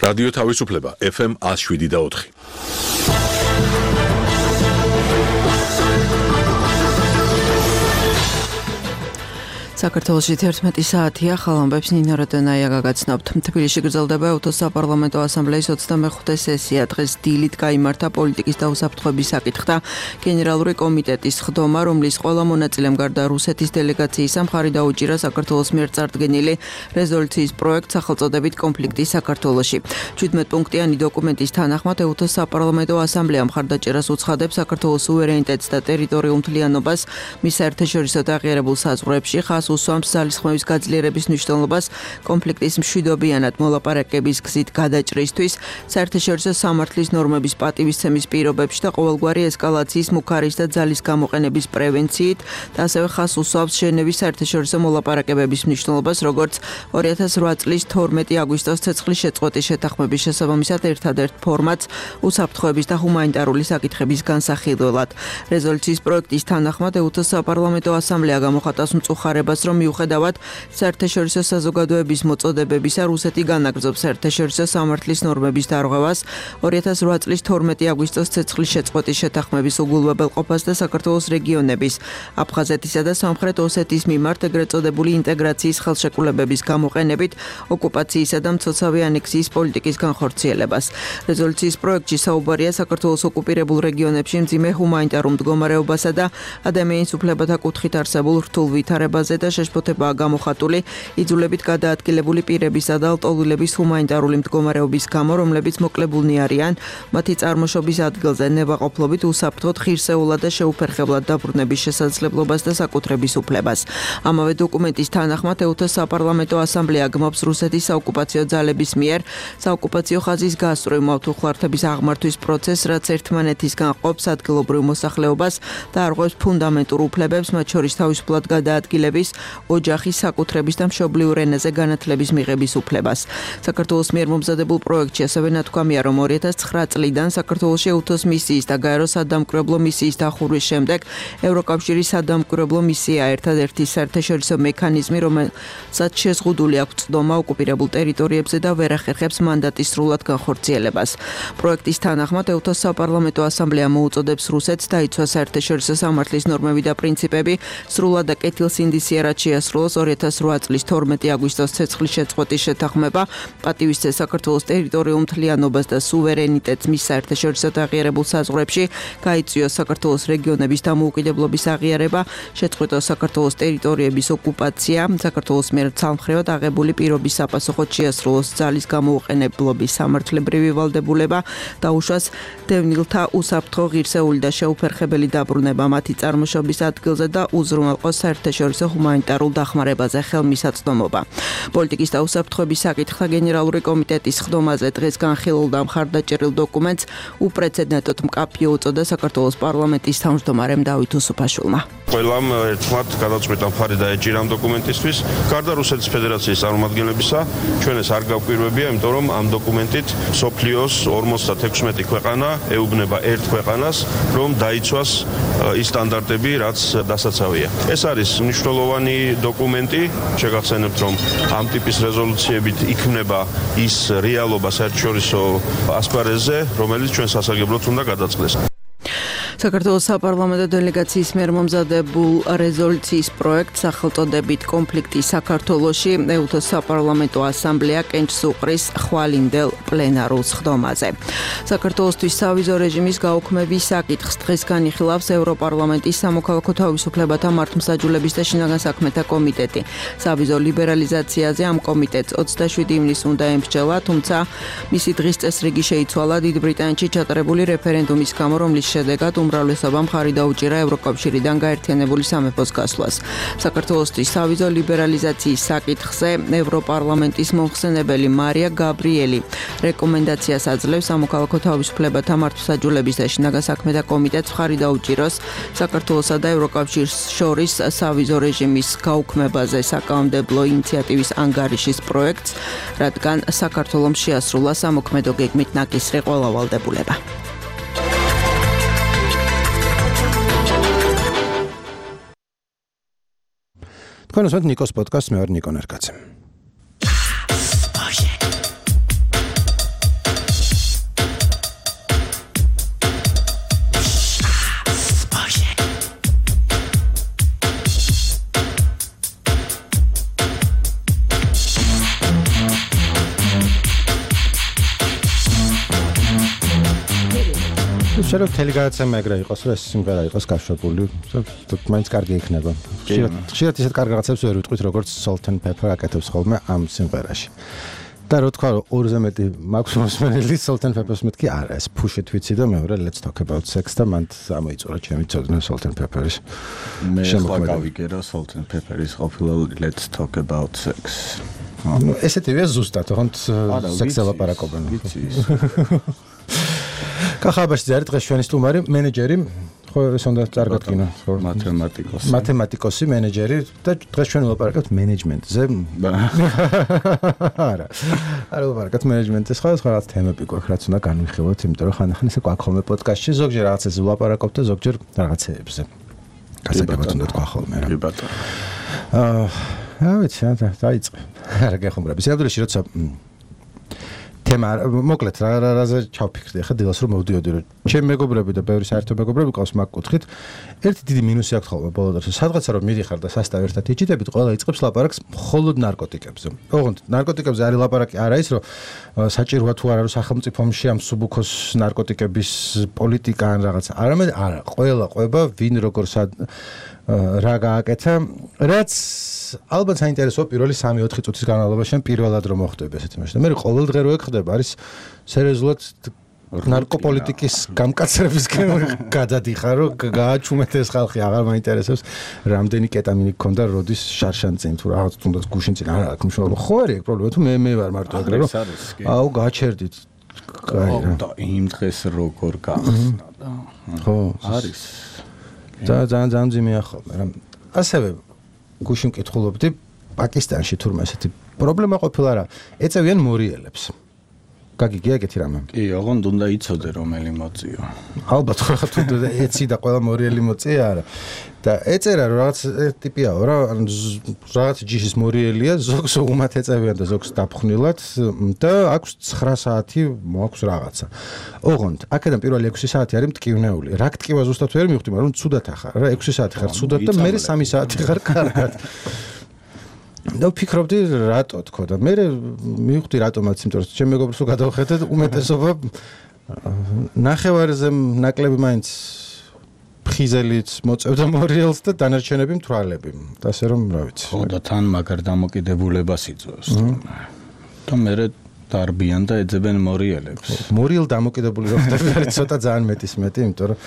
რადიო თავისუფლება FM 107.4. საქართველოში 11 საათია, ხალხობებს ნინო როდენაია გაგაცნობთ. თბილისში გრძელდება ევთოს საპარლამენტო ასამბლეის 25 სესია. დღეს დილით გაიმართა პოლიტიკის და უსაფრთხოების საკითხთა გენერალური კომიტეტის ხდომა, რომლის ყველა მონაწილემ გარდა რუსეთის დელეგაციისა მხარი დაუჭირა საქართველოს მიერ წარდგენილი რეზოლუციის პროექტს სახელწოდებით კონფლიქტი საქართველოში. 17 პუნქტიანი დოკუმენტის თანახმად ევთოს საპარლამენტო ასამბლეა მხარდაჭერას უცხადებს საქართველოს სუვერენიტეტს და ტერიტორიულ მთლიანობას მის საერთაშორისო დაღიარებულ საზღვრებში, ხას უსვამს ძალისხმევის გაძლიერების მნიშვნელობას კონფლიქტის მშვიდობიანად მოლაპარაკების გზით გადაჭრისთვის, საერთაშორისო სამართლის ნორმების პატივისცემის პირობებში და ყოველგვარი ესკალაციის, მუქარის და ძალის გამოყენების პრევენციით და ასევე ხას უსვამს ჟენევის საერთაშორისო მოლაპარაკებების მნიშვნელობას, როგორც 2008 წლის 12 აგვისტოს ცეცხლის შეწყვეტის შეთანხმების შესაბამისად ერთადერთ ფორმატს უსაფრთხოების და ჰუმანიტარული საკითხების განსახილველად. რეზოლუციის პროექტის თანახმად ევთოს საპარლამენტო ასამბლეა გამოხატავს მწუხარებას, რომ მიუხედავად საერთაშორისო საზოგადოების მოწოდებებისა, რუსეთი განაგრძობს საერთაშორისო სამართლის ნორმების დარღვევას, 2008 წლის 12 აგვისტოს ცეცხლის შეწყვეტის შეთანხმების უგულვებელყოფას და საქართველოს რეგიონების, აფხაზეთისა და სამხრეთ ოსეთის მიმართ ეგრეთ წოდებული ინტეგრაციის ხელშეკრულებების გამოყენებით ოკუპაციისა და მცოცავი ანექსიის პოლიტიკის განხორციელებას. რეზოლუციის პროექტში საუბარია საქართველოს ოკუპირებულ რეგიონებში მძიმე ჰუმანიტარულ მდგომარეობასა და ადამიანის უფლებათა კუთხით არსებულ რთულ ვითარებაზე და შეშფოთებაა გამოხატული იძულებით გადაადგილებული პირებისა და ლტოლვილების ჰუმანიტარული მდგომარეობის გამო, რომლებიც მოკლებულნი არიან მათი წარმოშობის ადგილზე ნებაყოფლობით, უსაფრთხოდ, ღირსეულად და შეუფერხებლად დაბრუნების შესაძლებლობას და საკუთრების უფლებას. ამავე დოკუმენტის თანახმად ევთოს საპარლამენტო ასამბლეა გმობს რუსეთის საოკუპაციო ძალების მიერ საოკუპაციო ხაზის გასწვრივ მავთუხლართების აღმართვის პროცესს, რაც ერთმანეთისგან ყოფს ადგილობრივ მოსახლეობას და არღვევს ფუნდამენტურ უფლებებს, მათ შორის თავისუფლად გადაადგილების, ოჯახის, საკუთრების და მშობლიურ ენაზე განათლების მიღების უფლებას. საქართველოს მიერ მომზადებულ პროექტში ასევე ნათქვამია, რომ 2009 წლიდან საქართველოში ევთოს მისიის და გაერო სადამკვირვებლო მისიის დახურვის შემდეგ ევროკავშირის სადამკვირვებლო მისია ერთადერთი საერთაშორისო მექანიზმი, რომელსაც შეზღუდული აქვს წვდომა ოკუპირებულ ტერიტორიებზე და ვერ ახერხებს მანდატის სრულად განხორციელებას. პროექტის თანახმად ევთოს საპარლამენტო ასამბლეა მოუწოდებს რუსეთს დაიცვას საერთაშორისო სამართლის ნორმები და პრინციპები, სრულად და კეთილსინდისიერად შეასრულოს 2008 წლის 12 აგვისტოს ცეცხლის შეწყვეტის შეთანხმება, პატივისცეს საქართველოს ტერიტორიულ მთლიანობას და სუვერენიტეტს მის საერთაშორისო დაღიარებულ საზღვრებში, გაიწვიოს საქართველოს რეგიონების დამოუკიდებლობის აღიარება, შეწყვეტოს საქართველოს ტერიტორიების ოკუპაცია, საქართველოს მიერ ცალმხრივად აღებული პირობის საპასუხოდ შეასრულოს ძალის გამოუყენებლობის სამართლებრივი ვალდებულება, დაუშვას დევნილთა უსაფრთხო, ღირსეული და შეუფერხებელი დაბრუნება მათი წარმოშობის ადგილზე და უზრუნველყოს საერთაშორისო ჰუმანიტარულ დახმარებაზე ხელმისაწვდომობა. პოლიტიკის და უსაფრთხოების საკითხთა გენერალური კომიტეტის ხდომაზე დღეს განხილულ და მხარდაჭერილ დოკუმენტს უპრეცედენტოდ მკაფიო უწოდა საქართველოს პარლამენტის თავმჯდომარემ დავით უსუფაშვილმა. ყველამ ერთმანეთ გადაწყვეტა მხარი დაეჭირა ამ დოკუმენტისთვის. გარდა რუსეთის ფედერაციის წარმომადგენლებისა, ჩვენ ეს არ გავკვირვებია, იმიტომ რომ ამ დოკუმენტით მსოფლიოს 56 ქვეყანა ეუბნება ერთ ქვეყანას, რომ დაიცვას ის სტანდარტები, რაც დასაცავია. ეს არის მნიშვნელოვანი დოკუმენტი. შეგახსენებთ, რომ ამ ტიპის რეზოლუციებით იქმნება ის რეალობა საერთაშორისო ასპარეზზე, რომელიც ჩვენ სასარგებლოდ უნდა გადაწყდეს. საქართველოს საპარლამენტო დელეგაციის მიერ მომზადებულ რეზოლუციის პროექტს სახელწოდებით კონფლიქტი საქართველოში ევთოს საპარლამენტო ასამბლეა კენჭს უყრის ხვალინდელ პლენარულ ხდომაზე. საქართველოსთვის სავიზო რეჟიმის გაუქმების საკითხს დღეს განიხილავს ევროპარლამენტის სამოქალაქო თავისუფლებათა მართლმსაჯულების და შინაგან საქმეთა კომიტეტი. სავიზო ლიბერალიზაციაზე ამ კომიტეტს 27 ივნისს უნდა ემსჯელა, თუმცა მისი დღის წესრიგი შეიცვალა დიდ ბრიტანეთში ჩატარებული რეფერენდუმის გამო, რომლის შედეგად უმრავლესობამ მხარი დაუჭირა ევროკავშირიდან გაერთიანებული სამეფოს გასვლას. საქართველოსთვის სავიზო ლიბერალიზაციის საკითხზე ევროპარლამენტის მომხსენებელი მარია გაბრიელი რეკომენდაციას აძლევს სამოქალაქო თავისუფლებათა მართლმსაჯულების და შინაგან საქმეთა კომიტეტს მხარი დაუჭიროს საქართველოსა და ევროკავშირს შორის სავიზო რეჟიმის გაუქმებაზე საკანონმდებლო ინიციატივის ანგარიშის პროექტს, რადგან საქართველოს შეასრულა სამოქმედო გეგმით ნაკისრი ყველა ვალდებულება. თქვენ უსმენთ ნიკოს პოდკასტს, მე ვარ ნიკო ნერკაცი. შეიძლება მთელი გადაცემა ეგრე იყოს, რომ ეს სიმღერა იყოს გაშვებული. მაინც კარგი იქნება. ხშირად ისეთ კარგ რაღაცებს ვერ ვიტყვით, როგორც Salt and Pepper აკეთებს ხოლმე ამ სიმღერაში. და რო თქვა, რომ ორზე მეტი მაქვს მოსმენელი Salt and Pepper-ს მეთქი არა, ეს push-it ვიცი და მეორე let's talk about sex და მან ამოიწურა ჩემი ცოდნა Salt and Pepper-ის. მე ახლა გავიგერო Salt and Pepper-ის ყოფილა let's talk about sex. ესეთივეა ზუსტად, თქონთ სექსზე ლაპარაკობენ. კახაბაში არის დღეს ჩვენი სტუმარი, მენეჯერი, ხო ეს უნდა წარგადგინო, ხო? მათემატიკოსი, მენეჯერი და დღეს ჩვენ ვლაპარაკებთ მენეჯმენტზე. არა ვლაპარაკებთ მენეჯმენტზე, სხვა რაღაც თემები გვაქვს, რაც უნდა განვიხილოთ, იმიტომ რომ ხანდახან ისე გვაქვს ხოლმე პოდკასტში, ზოგჯერ რაღაცებზე ვლაპარაკობთ და ზოგჯერ რაღაცეებზე. გასაგებად უნდა თქვა ხოლმე რა. კი ბატონო. რა ვიცი, დაიწყე. არა გეხმარები. სიამდვილეში როცა თემა მოკლედ რაზე ჩავფიქრდი ახლა დილას რომ მოვდიოდი რომ ჩემი მეგობრები და ბევრი საერთო მეგობრები ყავს მაგ კუთხით ერთი დიდი მინუსი აქვს ხოლმე ბოლო დროს სადღაცა რომ მიდიხარ და სასტავ ერთად იჭიდებით ყველა იწყებს ლაპარაკს მხოლოდ ნარკოტიკებზე. ოღონდ ნარკოტიკებზე არის ლაპარაკი არა ის რომ საჭიროა თუ არა რომ სახელმწიფოში ამ სუბუქოს ნარკოტიკების პოლიტიკა ან რაღაც არამედ არა ყველა ყვება ვინ როგორ რა გააკეთა რაც ალბათ საინტერესოა პირველი 3-4 წუთის განმავლობაში პირველად რომ მოხდება ესეთი მაშინ. მე ყოველდღე რო ეხდება არის სერიოზულად ნარკოპოლიტიკის გამკაცრებისკენ გადადიხარ რომ გააჩუმეთ ეს ხალხი აღარ მაინტერესებს რამდენი კეტამინი გქონდა როდის შარშან წინ თუ რაღაც თუნდაც გუშინ წინ არა აქვს მნიშვნელობა ხო არის ეგ პრობლემა თუ მე ვარ მარტო ეგრე რომ აუ გაჩერდით და იმ დღეს როგორ გახსნა და ხო არის ძალიან ძიმეა ხოლმე რა ასევე გუშინ მკითხულობდი პაკისტანში თურმე ესეთი პრობლემა ყოფილა რა ეწევიან მორიელებს გაგიგია ეგეთი რამე კი ოღონდ უნდა იცოდე რომელი მოწიო ალბათ ხო თუ ეცი და ყველა მორიელი მოწია არა და ეწერა რომ რაღაც ტიპიაო რა რაღაც ჯიშის მორიელია ზოგს უმათ ეწევიან და ზოგს დაფხნილად და აქვს 9 საათი მოაქვს რაღაცა ოღონდ აქედან პირველი 6 საათი არის მტკივნეული რა გტკივა ზუსტად ვერ მივხვდი მაგრამ ცუდად ახარ რა 6 საათი ხარ ცუდად და მე 3 საათი ხარ კარგად და ვფიქრობდი რატო თქო და მე მივხვდი რატომაც იმიტომ რომ ჩემ მეგობრს რო გადავხედე უმეტესობა ნახევარზე ნაკლები მაინც ფხიზელით მოწევდა მორიელს და დანარჩენები მთვრალები და ასე რომ რა ვიცი ხო და თან მაგარ დამოკიდებულებას იწვევს და მე დარბიან და ეძებენ მორიელებს მორიელ დამოკიდებული რო ხდები არის ცოტა ძალიან მეტის მეტი იმიტომ რომ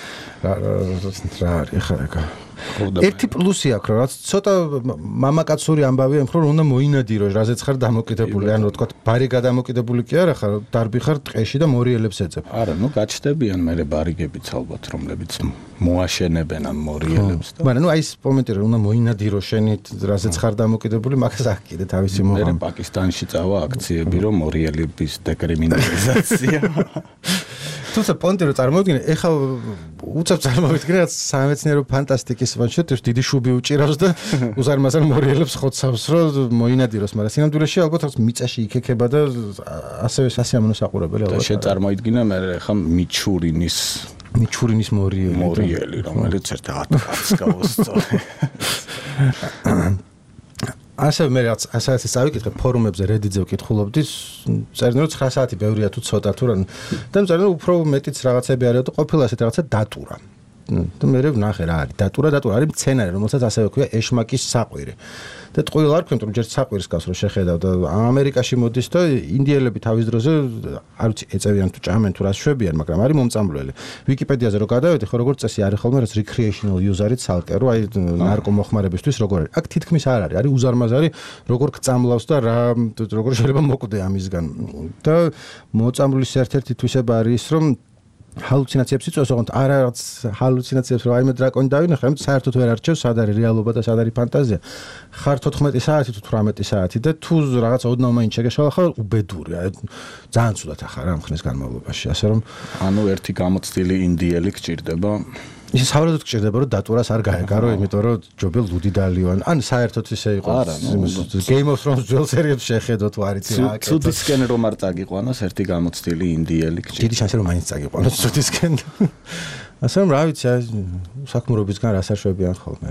რა არის ხა ეგა ერთი პლუსი აქვს რომ რაც ცოტა მამაკაცური ამბავია მხოლოდ რომ უნდა მოინადირო რაზეც ხარ დამოკიდებული ანუ თქვა ბარი გადამოკიდებული კი არა ხარ დარბი ხარ ტყეში და მორიელებს ეძებ არა ნუ გაჩნდებიან მე ბარიგებიც ალბათ რომლებიც მოაშენებენ ამ მორიელებს და მაგრამ ნუ აი ეს მომენტი რომ უნდა მოინადირო შენი რაზეც ხარ დამოკიდებული მაგას აქ კიდე თავისი მოღა მე პაკისტანში წავა აქციები რომ მორიელების დეკრიმინალიზაცია თუმცა პონტი რომ წარმოვიდგინე ეხლა უცებ წარმოვიდგინე რაც სამეცნიერო ფანტასტიკის ვაჩვენებთ დიდი შუბი უჭირავს და უზარმაზარ მორიელებს ხოცავს რომ მოინადიროს მაგრამ სინამდვილეში ალბათ რაც მიწაში იქექება და ასევე სასიამოვნო საყურებელი ალბათ და შეწარმოიდგინე მე ეხლა მიჩურინის მორიელი რომელიც ერთ ათს გავუსწორე ასე მე რაც ასეც წავიკითხე ფორუმებზე Reddit-ზე ვკითხულობდი წერდნენ რომ 9 საათი ბევრია თუ ცოტა თუ რა და წერდნენ უფრო მეტიც რაღაცები არის და ყოფილა ასეთ რაღაცა დატურა და მე ვნახე რა არის დატურა არის მცენარე რომელსაც ასევე ქვია ეშმაკის საყვირი და ტყუილ არ ქვია რომ ჯერ საყვირს გავს რომ შეხედავ და ამერიკაში მოდის და ინდიელები თავის დროზე არ ვიცი ეწევიან თუ ჭამენ თუ რას შვებიან მაგრამ არის მომწამლელი ვიკიპედიაზე რო გადავედი ხო როგორ წესი არის ხოლმე რაც recreational user-ით ცალკე რო აი ნარკომოხმარებისთვის როგორ არის აქ თითქმის არ არის უზარმაზარი როგორ გწამლავს და რა როგორ შეიძლება მოკვდე ამისგან და მოწამლის ერთ-ერთი თვისება არის ის რომ ჰალუცინაციებს იწვევს, ოღონდ არა რაღაც ჰალუცინაციებს რომ აიმე დრაკონი დავინახე, ამით საერთოდ ვერ არჩევს, სად არის რეალობა და სად არის ფანტაზია. ხარ 14 საათი თუ 18 საათი და თუ რაღაც ოდნავ მაინც შეგეშალა ხარ უბედურია. ძალიან ცუდად ახარ ამ ხნის განმავლობაში, ასე რომ ანუ ერთი გამოცდილი ინდიელი გჭირდება. ისე საერთოდ გჭირდება რომ დატურას არ გაეგარო, იმიტომ რომ ჯობია ლუდი დალიوان. ან საერთოდ ისე იყოს Game of Thrones ძველ სერიალს შეხედოთ ვარიცი რა. ცუდისკენ რომ არ წაგიყვანოს ერთი გამოცდილი ინდიელი გჭირდება. დიდი შანსი რომ მაინც წაგიყვანოს ცუდისკენ. ასე რომ რა ვიცი, საქმურობისგან რას არ შვებიან ხოლმე რა.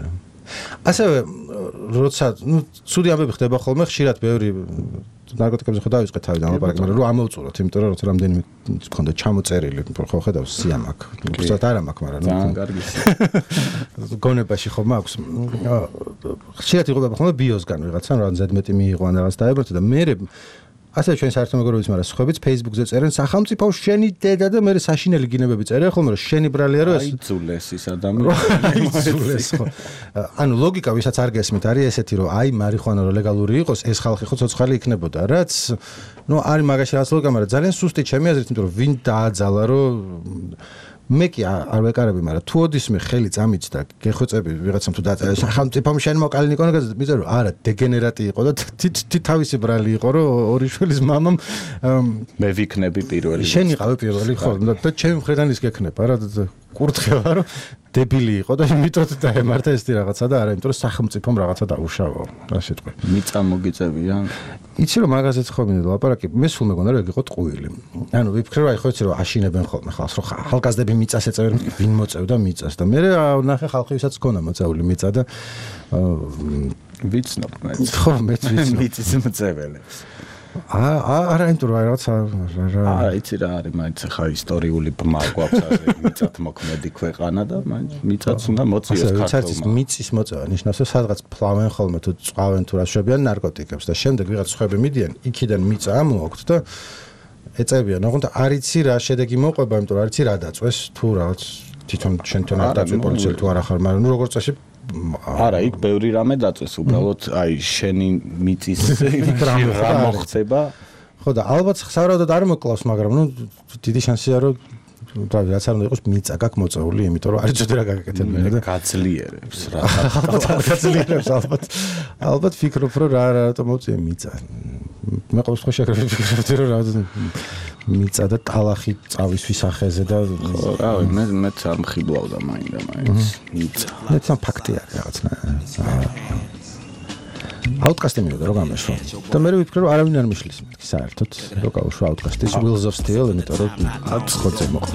ასევე როცა ცუდი ამბები ხდება ხოლმე ხშირად ბევრი ნარკოტიკებზე ხო დავიწყე თავიდან ლაპარაკი, მაგრამ რომ ამოვწუროთ, იმიტომ რომ როცა რამდენიმე მქონდა ჩამოწერილი, ხო ხედავს სიამ აქ. უბრალოდ არ მაქვს, მაგრამ ძალიან კარგი. გონებაში ხო მაქვს. ხშირად იღებება ხოლმე ბიოსგან ვიღაცამ რა ზედმეტი მიიღო ან რაღაც დაებრუნდა და მე ასე ჩვენ საერთო მეგობრობის მაგრამ სხვაებიც Facebook-ზე წერენ სახელმწიფო შენი დედა და მე საშინელი გინებები წერენ ხოლმე რომ შენი ბრალია რომ აიძულეს ის ადამიანი აიძულეს ხო ანუ ლოგიკა ვისაც არ გესმით არის ესეთი რომ აი მარიხუანა რო ლეგალური იყოს ეს ხალხი ხო ცოცხალი იქნებოდა რაც ნუ არის მაგაში რაც ლოგიკა მაგრამ ძალიან სუსტი ჩემი აზრით იმიტომ რომ ვინ დააძალა რომ მე კი არ ვეკარები, მაგრამ თუ ოდისმე ხელი წამიც და გეხვეწები ვიღაცამ თუ დაწერა სახელმწიფომ შენ მოკალინიკონა გაზეთ მიწა რომ არა დეგენერატი იყო და თავისი ბრალი იყო რომ ორი შვილის მამამ მე ვიქნები პირველი შენ იყავი პირველი ხო და ჩემი მხრიდან ის გექნება რა კურთხევა რომ დებილი იყო და იმიტომ დაემართა ეს რაღაცა და არა იმიტომ რომ სახელმწიფომ რაღაცა დაუშავა რა შეტყვი მიწა მოგიწევია იცი რომ მაგაზეც ხომ ლაპარაკი მე სულ მეგონა რომ ეგ იყო ტყუილი ანუ ვიფიქრე რომ აი ხო იცი რომ აშინებენ ხოლმე ხალხს რომ ახალგაზრდები მიწას ეწევენ ვინ მოწევდა მიწას და მე ნახე ხალხი ვისაც ჰქონდა მოწეული მიწა და ვიცნობ მე ხო მეც ვიცნობ მიწის მოწეველებს არა იმიტომ რომ რაღაცა არა იცი რა არის მაინც ხა ისტორიული ბმა გვაქვს ასე მიწათ მოქმედი ქვეყანა და მაინც მიწაც უნდა მოწიოს ქართულმა მიწის მოწევა ნიშნავს რომ სადღაც ფლავენ ხოლმე თუ წვავენ თუ რა შვებიან ნარკოტიკებს და შემდეგ ვიღაც ხვები მიდიან იქიდან მიწა ამოაქვთ და ეწევიან ოღონდ არ იცი რა შედეგი მოყვება იმიტომ რომ არ იცი რა დაწვეს თუ რაღაც თვითონ შენთან არ დაწვე პოლიციელი თუ არ ახარ მაგრამ ნუ როგორც წესი არა იქ ბევრი რამე დაწვეს უბრალოდ აი შენი მიწის რა მოხდება ხო და ალბათ სავარაუდოდ არ მოკლავს მაგრამ ნუ დიდი შანსია რომ რაც არ უნდა იყოს მიწა გაქვს მოწეული იმიტომ რომ არის ძველი რა გაკეთებია და გაძლიერებს რა გაძლიერებს ალბათ ფიქრობ რომ რატომ მოწია მიწა მე ყოველ შემთხვევაში ვფიქრობდი რომ რა მიწა და ტალახი წავის ვისახეზე და რა მეც არ მხიბლავდა მაინც მიწა მეც ამ ფაქტი არის რაღაცნაირად აუტკასტი მივიდა რომ გამეშვა და მე ვიფიქრე რომ არავინ არ მიშლის საერთოდ რო გავუშვა აუტკასტის Wheels of Steel იმიტომ რომ აწხოწე მოყვა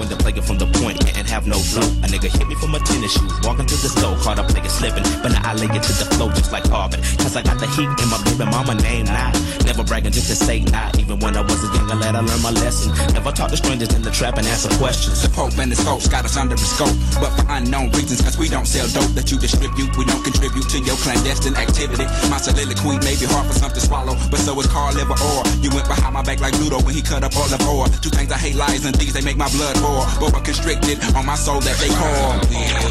Never bragging just to say not. Even when I was a young lad, I learned my lesson. Never talk to strangers in the trap and answer questions. The Pope and the scopes got us under the scope, but for unknown reasons, cause we don't sell dope that you distribute. We don't contribute to your clandestine activity. My soliloquy may be hard for some to swallow, but so is Carl Liver Orr. You went behind my back like Ludo when he cut up all of ore. Two things I hate, lies and thieves, they make my blood boil. Both are constricted on my soul that they call.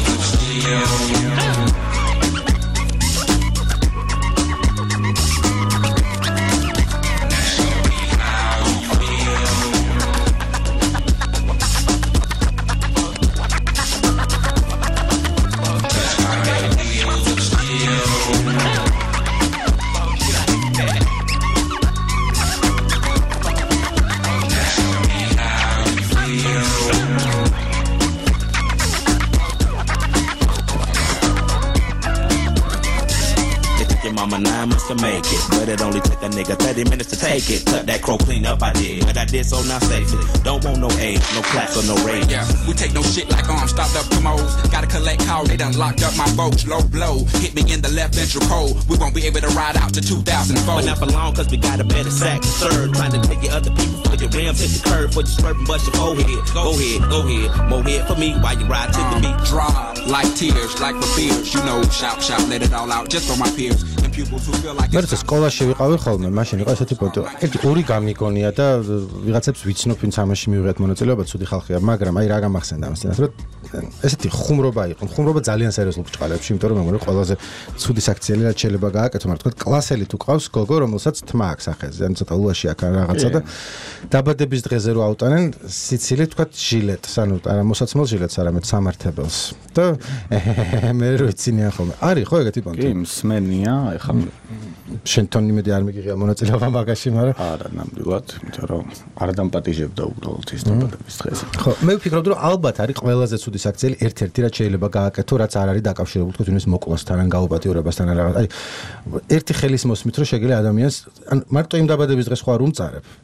To make it, but it only took a nigga 30 minutes to take it. Cut that crow clean up, I did, but I did so not safely. Don't want no age, no class or no rage. Yeah, we take no shit like arms stopped up commos. Gotta collect call, they done locked up my boats. Low blow, hit me in the left ventral cold. We won't be able to ride out to 2004. But not for long, cause we got a better sack to serve. Trying to take your other people for your rims, hit the curve for your swerve and bust your forehead. Go ahead, more head for me while you ride to the beat. Draw like tears, like for fears. You know, shout, let it all out just for my peers. მე როცა სკოლაში ვიყავი ხოლმე, მაშინ იყო ესეთი პონტი. ორი გამიგონია და ვიღაცებს ვიცნობ, ვინც ამაში მივიღეთ მონაწილეობა, ცუდი ხალხია, მაგრამ აი რა გამახსენდა ამას წინას, რომ ესეთი ხუმრობა იყო. ხუმრობა ძალიან სერიოზულ ბჭყალებში, იმიტომ რომ მე მგონი ყველაზე ცუდი საქციელი რაც შეიძლება გააკეთო, მაგრამ თქვა კლასელი თუ ყავს გოგო, რომელსაც თმა აქვს სახეზე, ან ცოტა ულაში აქ რაღაცა და დაბადების დღეზე რო აუტანენ სიცილე თქვა ჟილეტს, ანუ არა მოსაცმელ ჟილეტს, არამედ სამართებელს. და მე რო იცინია ხოლმე. არის ხო ეგეთი პონტი? კი, მსმენია, ეხლა შენთან იმედი არ მიგიღია მონაწილეობა მაგაში, მაგრამ არა, ნამდვილად, იმიტომ რომ არ დამპატიჟებდა უბრალოდ ის დაბადების დღეს. ხო, მე ვფიქრობდი რომ ალბათ არის ყველაზე ცუდი საქციელი ერთ-ერთი რაც შეიძლება გააკეთო, რაც არ არის დაკავშირებული თქო იმის მოკლასთან ან გაუპატიურებასთან ან რაღაც. აი, ერთი ხელის მოსმით რომ შეგიძლია ადამიანს ან მარტო იმ დაბადების დღეს ხო არ უმწარებ.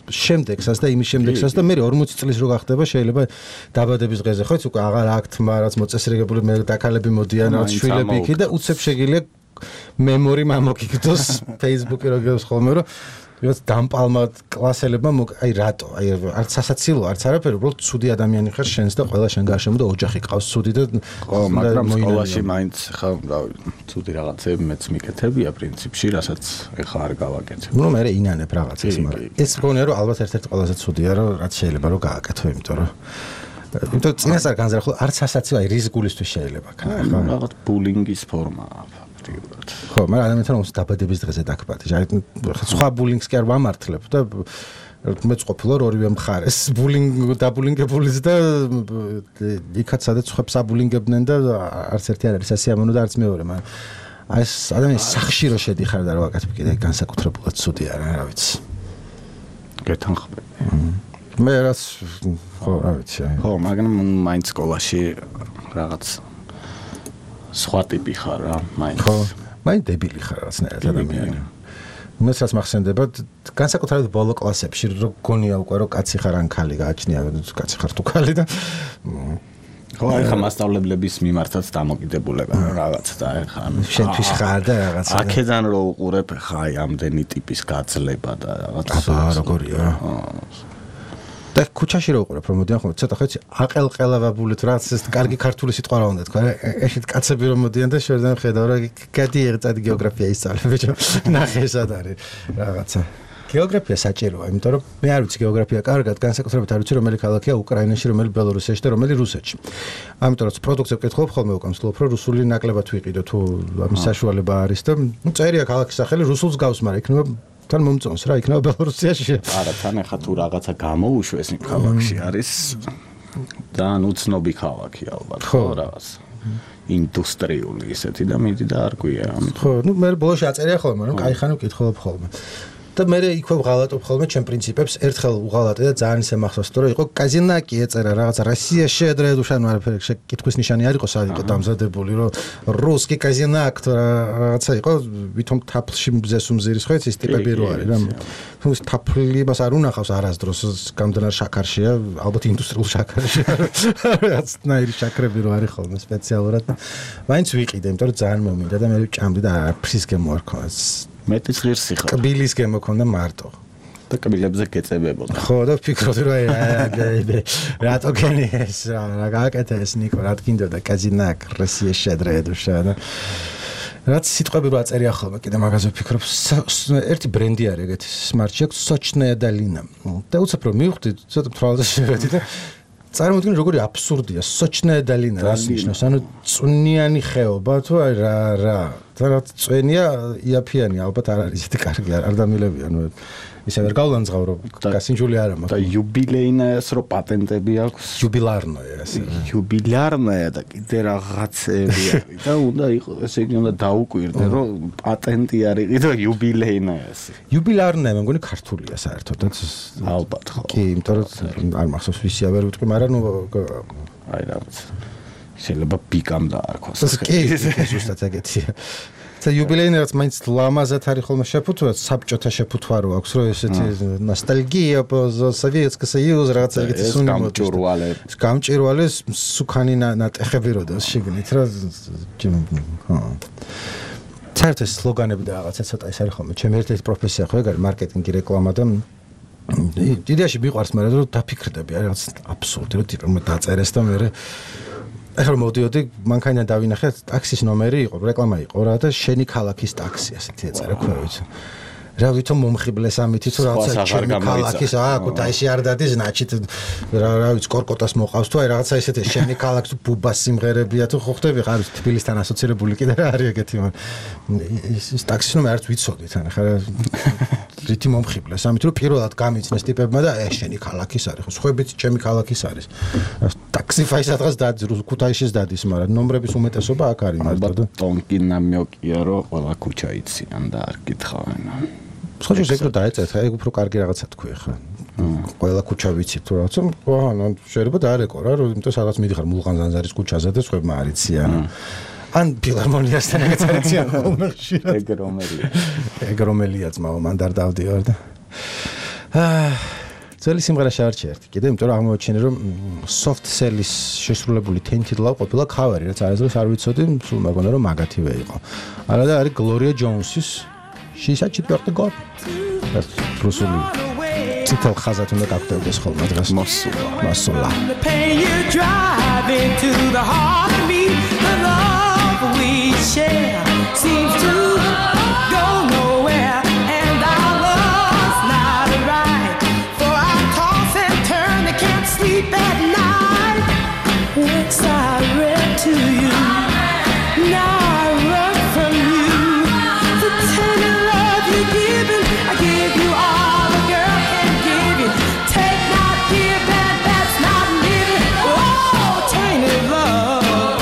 შემდეგსაც და იმის შემდეგსაც და მე 40 წლის რო გახდება შეიძლება დაბადების დღეზე ხო იცი უკვე აღარ აქ თმა რაც მოწესრიგებული მე დაკალები მოდიან რაც შვილები იქ და უცებ შეგიძლია მემორი მამოგიგდოს Facebook-ი როგორ ხოლმე რომ ვიღაც დამპალმა კლასელებმა აი რატო აი არც სასაცილო არც არაფერი უბრალოდ ცუდი ადამიანი ხარ შენს და ყველა შენ გარშემო და ოჯახი ყავს ცუდი და მაგრამ სკოლაში მაინც ხა ცუდი რაღაცები მეც მიკეთებია პრინციპში რასაც ეხა არ გავაკეთებ ნუ მე ინანებ რაღაცას მაგრამ ეს მგონია რომ ალბათ ერთ-ერთი ყველაზე ცუდია რომ რაც შეიძლება რომ გააკეთო იმიტომ წინასწარ განზრახო არც სასაცილო აი რის გულისთვის შეიძლება ხა რაღაც ბულინგის ფორმაა ხო, მაგრამ ადამიანთან ომს დაბადების დღეზე დაგბადე. სხვა ბულინგს კი არ ვამართლებ და მეც ყოფილა რომ ორივე მხარეს დაბულინგებულიც და იქაც სადაც ხვებს აბულინგებდნენ და არც ერთი არ არის ასიამოვნო და არც მეორე, მაგრამ აი ეს ადამიანის სახში რო შედიხარ და რო აკეთებ კიდე განსაკუთრებულად ცუდია რა ვიცი. გეთანხმები. მე რაც ხო, რა ვიცი. ხო, მაგრამ მაინც სკოლაში რაღაც სხვა ტიპი ხარ რა, მაინც. ხო, მაინც დებილი ხარ რაღაცნაირად ადამიანი. მეცაც მახსენდება განსაკუთრებით ბოლო კლასებში რო გონია უკვე რომ კაცი ხარ ან ქალი გააჩნია, კაცი ხარ თუ ქალი და ხო, ახლა მასწავლებლების მიმართაც დამოკიდებულება რაღაც და ახლა შენთვის ხარ და რაღაცა. აქედან რო უყურებ ხა აი ამდენი ტიპის გაძლება და რაღაც როგორია. და ქუჩაში რო უყურებ რომ მოდიან ხოლმე ცოტა ხეცი აყელყელავებულით რაც ეს კარგი ქართული სიტყვა რა უნდა თქვა ესეთ კაცები რომ მოდიან და შევდან ხედავ რა გადიერ წადი გეოგრაფია ისწავლე ბიჭო ნახე ეს არის რაღაცა გეოგრაფია საჭიროა იმიტომ რომ მე არ ვიცი გეოგრაფია კარგად განსაკუთრებით არ ვიცი რომელი ქალაქია უკრაინაში რომელი ბელორუსიაში და რომელი რუსეთში ამიტომ რაც პროდუქტზე ვკითხულობ ხოლმე უკან ვცდილობ რომ რუსული ნაკლებად ვიყიდო თუ ამის საშუალება არის და წერია ქალაქის სახელი რუსულს გავს მაგრამ იქნება თან მომწონს რა იქნება ბელორუსიაში არა თან ახლა თუ რაღაცა გამოუშვეს იმ ქალაქში არის ძალიან უცნობი ქალაქი ალბათ ხო რაღაც ინდუსტრიული ისეთი და მიდი და არ გვია ამით ხო ნუ მე ბოლოში აწერია ხოლმე რომ კაი ხანი ვკითხულობ ხოლმე და მე იქვე ვღალატობ ხოლმე ჩემ პრინციპებს ერთხელ ვღალატე და ძალიან ისე მახსოვს რომ იყო კაზინაკი ეწერა რაღაცა რუსია შეედრე დუშან არაფერი კითხვის ნიშანი არ იყო სად იყო დამზადებული რომ რუსკი კაზინაკ რაღაცა იყო ვითომ თაფლში მზეს უმზირის ხო ეს ტიპები რო არის რა თუ თაფლი მას არ უნახავს არასდროს გამდნარ შაქარშია ალბათ ინდუსტრიულ შაქარში რაღაც ნაირი შაქრები რო არის ხოლმე სპეციალურად მაინც ვიყიდე იმიტომ რომ ძალიან მომინდა და მე ვჭამდი და არაფრის გემოარქვა მეტის ღირსი ხარ. კბილის გემოქონდა მარტო. და კბილებზე გეწებებოდა. ხო, და ვფიქრობდი რომ რატო გენი ეს რა გააკეთა ეს ნიკო, რა თქინდოდა კაზინაკ, რუსია შედრედუშა და რაც სიტყვები რო აწერია ხოლმე კიდე მაგაზე ვფიქრობ, ერთი ბრენდი არის ეგეთი სმარტში აქვს სოჩნეა და linia. და უცებ რომ მივხვდი, ცოტა თვალზე შევედი და წარმოიდგინე როგორი აბსურდია სოჩნეა და linia რას ნიშნავს? ანუ წვნიანი ხეობა თუ აი რა და რა წვენია იაფიანი ალბათ არ არის ისეთი კარგი არ დამილებია ნუ ისე ვერ გავლანძღავ რომ გასინჯული არ მაქვს და იუბილეინაას რო პატენტები აქვს იუბილარნოა ესე იუბილარნაა და კიდე რაღაცები არის და უნდა იყოს ესე იგი უნდა დაუკვირდე რომ პატენტი არის და იუბილეინაას იუბილარნაა მე მგონი ქართულია საერთოდაც ალბათ ხო კი იმიტომ რომ არ მახსოვს ვისია ვერ ვიტყვი მაგრამ ნუ აი რაღაც შეიძლება პიკამ დაარქვას კი ზუსტად ეგეთია და იუბილეინერაც მაინც ლამაზად არის ხოლმე შეფუთვა საბჭოთა შეფუთვა რო აქვს რომ ესეთი ნოსტალგია по Советскому Союзу რაღაცა ეგეთი სუნი გამჭირვალე სუქანი ნატეხები როდოს შეგნით რა საერთოდ სლოგანები და რაღაცა ცოტა ის არის ხოლმე ჩემი ერთ-ერთი პროფესია ხო ეგ არის მარკეტინგი რეკლამა და იდეაში მიყვარს მაგრამ რომ დაფიქრდები არის რაღაც აბსურდი რომ ტიპი დაწერეს და მე ახლა მოდიოდი მანქანა დავინახე ტაქსის ნომერი იყო რეკლამა იყო რა და შენი ქალაქის ტაქსი ასეთი ეწერა ქვევით რა ვითომ მომხიბლეს ამითი თუ რაღაცა შენი ქალაქის კუთაისში არ დადის значит რა ვიცი კორკოტას მოყავს თუ აი რაღაცა ესეთი შენი ქალაქის ბუბას სიმღერებია თუ ხო ხდები ხარ თბილისთან ასოცირებული კიდე რა არის ეგეთი ის ტაქსის ნომერი არც ვიცოდით ან ხა რითი მომხიბლეს ამით რომ პირველად გამიცნეს ტიპებმა და შენი ქალაქის არის ხო სხვაებიც ჩემი ქალაქის არის ტაქსიფაი სადღაც დადის ქუთაისშიც დადის მაგრამ ნომრების უმეტესობა აქ არის მარტო და ტონკი ნამიოკია რომ ყველა ქუჩა იციან და არ გითხავენ სოჭოს ეგ რო დაეწეთ ეგ უფრო კარგი რაღაცა თქვი ხა ყველა ქუჩა ვიცით თუ რაღაცა ანუ შეიძლება დაარეკო რა რომ იმიტომ სადღაც მიდიხარ მულღან ზანზარის ქუჩაზე და სხვებმა არ იციან ან ფილარმონიასთან ეგეც არიციან ხოლმე ხშირად ეგ რომელია ძმაო მან დარ დავდივარ და ძველი სიმღერა შეარჩია ერთი კიდე, იმიტომ რომ აღმოაჩინე რომ soft cell-ის შესრულებული Tainted Love ყოფილა cover-ი, რაც არასდროს არ ვიცოდი, სულ მეგონა რომ მაგათივე იყო. არა და არის Gloria Jones-ის She said she'd work the God. That's რუსული ციტალ ხაზად უნდა გაგვდევდეს ხოლმე დღეს. მოსულა. The pain you drive into the heart of me, the love we share seems to go nowhere, and our love's not right. For I toss and turn, I can't sleep at night. Once I read to you, now I run from you. The tender love you're giving, I give you all a girl can give you. Take not give that, that's not living. Oh, tainted love,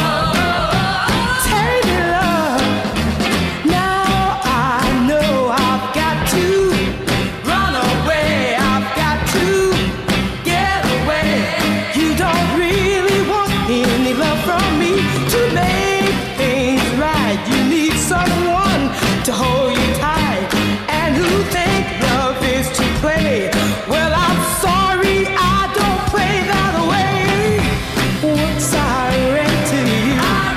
tainted love. Now I know I've got to run away, I've got to get away. You don't really want any love from me to make things right. You need someone to hold you tight and who think love is to play. Well, I'm sorry, I don't play that way. Once I ran to you,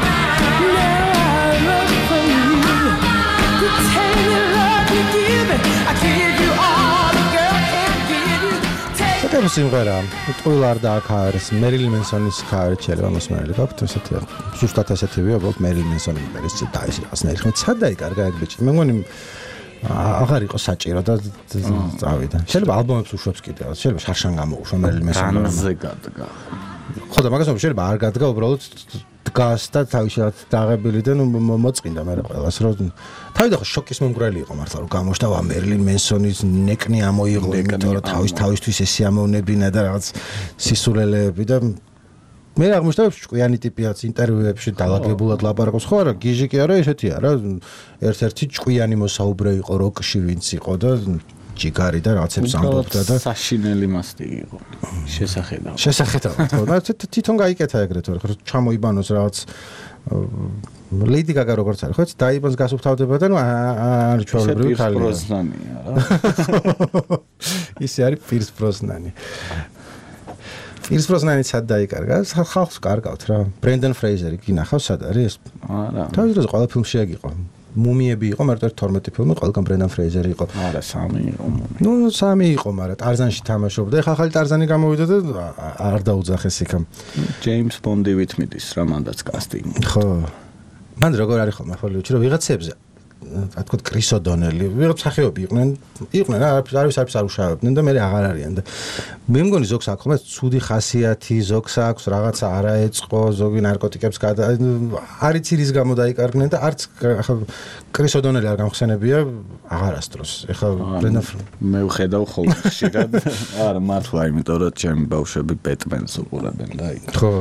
now I run from you. The tainted love you're giving, I give you all the girl can give you. Take საკუთარი სიმღერა, ტყუილ არ დააქარეს, Marilyn Manson-ის ქარი შეიძლება მოსმენელი გაქვთ ესეთი. ზუსტად ესეთივეა, უბრალოდ Marilyn Manson-ი მერის და ის რაღაცნაირად ხმით სადაიკარგა ეგ ბიჭი. მე მგონი აღარ იყო საჭირო და წავიდა. შეიძლება ალბომებს უშვებს კიდე, შეიძლება შარშან გამოუშვა Marilyn Manson-ი. განზე გადგა. ხო და მაგას შეიძლება არ გადგა, უბრალოდ დგას და თავისად დაღებილი და მოწყინდა მე ყველას რომ თავიდან შოკის მომგვრელი იყო მართლა რომ გამოშდა ვა Marilyn Manson-ის ნეკნი ამოიღო, იმიტომ რომ თავისთვის ესე ამოვნებინა და რაღაც სისულელეები და მე აღმოჩნდა ჭკვიანი ტიპიაც ინტერვიუებში დაალაგებულად ლაპარაკობს ხო არა გიჟი კი არა ესეთია რა ერთ-ერთი ჭკვიანი მოსაუბრე იყო როკში ვინც იყო და ჯიგარი და რაღაცებს ამბობდა და საშინელი მასტი იყო შესახედავად ხო და თვითონ გაიკეთა ეგრეთ ხო ჩამოიბანოს რაღაც Lady Gaga როგორც არის ხო დაიბანს გასუფთავდება და ნუ არ ჩვეულებრივი ხალხია პროსნანია რა ისე არის Pierce Brosnan-ი Pierce Brosnan-ი სად დაიკარგა ხალხს კარგავთ რა Brendan Fraser-ი გინახავს სად არის არა თავისთავად ყველა ფილმში ეგ იყო მუმიები იყო მარტო 12 ფილმი ყველგან Brendan Fraser-ი იყო არა 3 იყო ნუ 3 იყო მაგრამ ტარზანში თამაშობდა ეხლა ახალი ტარზანი გამოვიდა და არ დაუძახეს იქამ James Bond-ი ვითმიდის რა მანდაც კასტინგი ხო მან როგორ არის ხოლმე ჰოლივუდში რომ ვიღაცებზე რა თქმა უნდა კრის ოდონელი ვიღაც სახეობი იყვნენ არის არ უშავებდნენ და მე აღარ არიან და მე მგონი ზოგს აქვს ხოლმე ცუდი ხასიათი ზოგს აქვს რაღაცა არაეწყო ზოგი ნარკოტიკებს არიცი რის გამო დაიკარგნენ და არც ახლა კრის ოდონელი არ გამხსენებია აღარასდროს ეხლა მე ვხედავ ხოლმე ხშირად არა მართლა იმიტომ რომ ჩემი ბავშვები ბეტმენს უყურებენ და ხო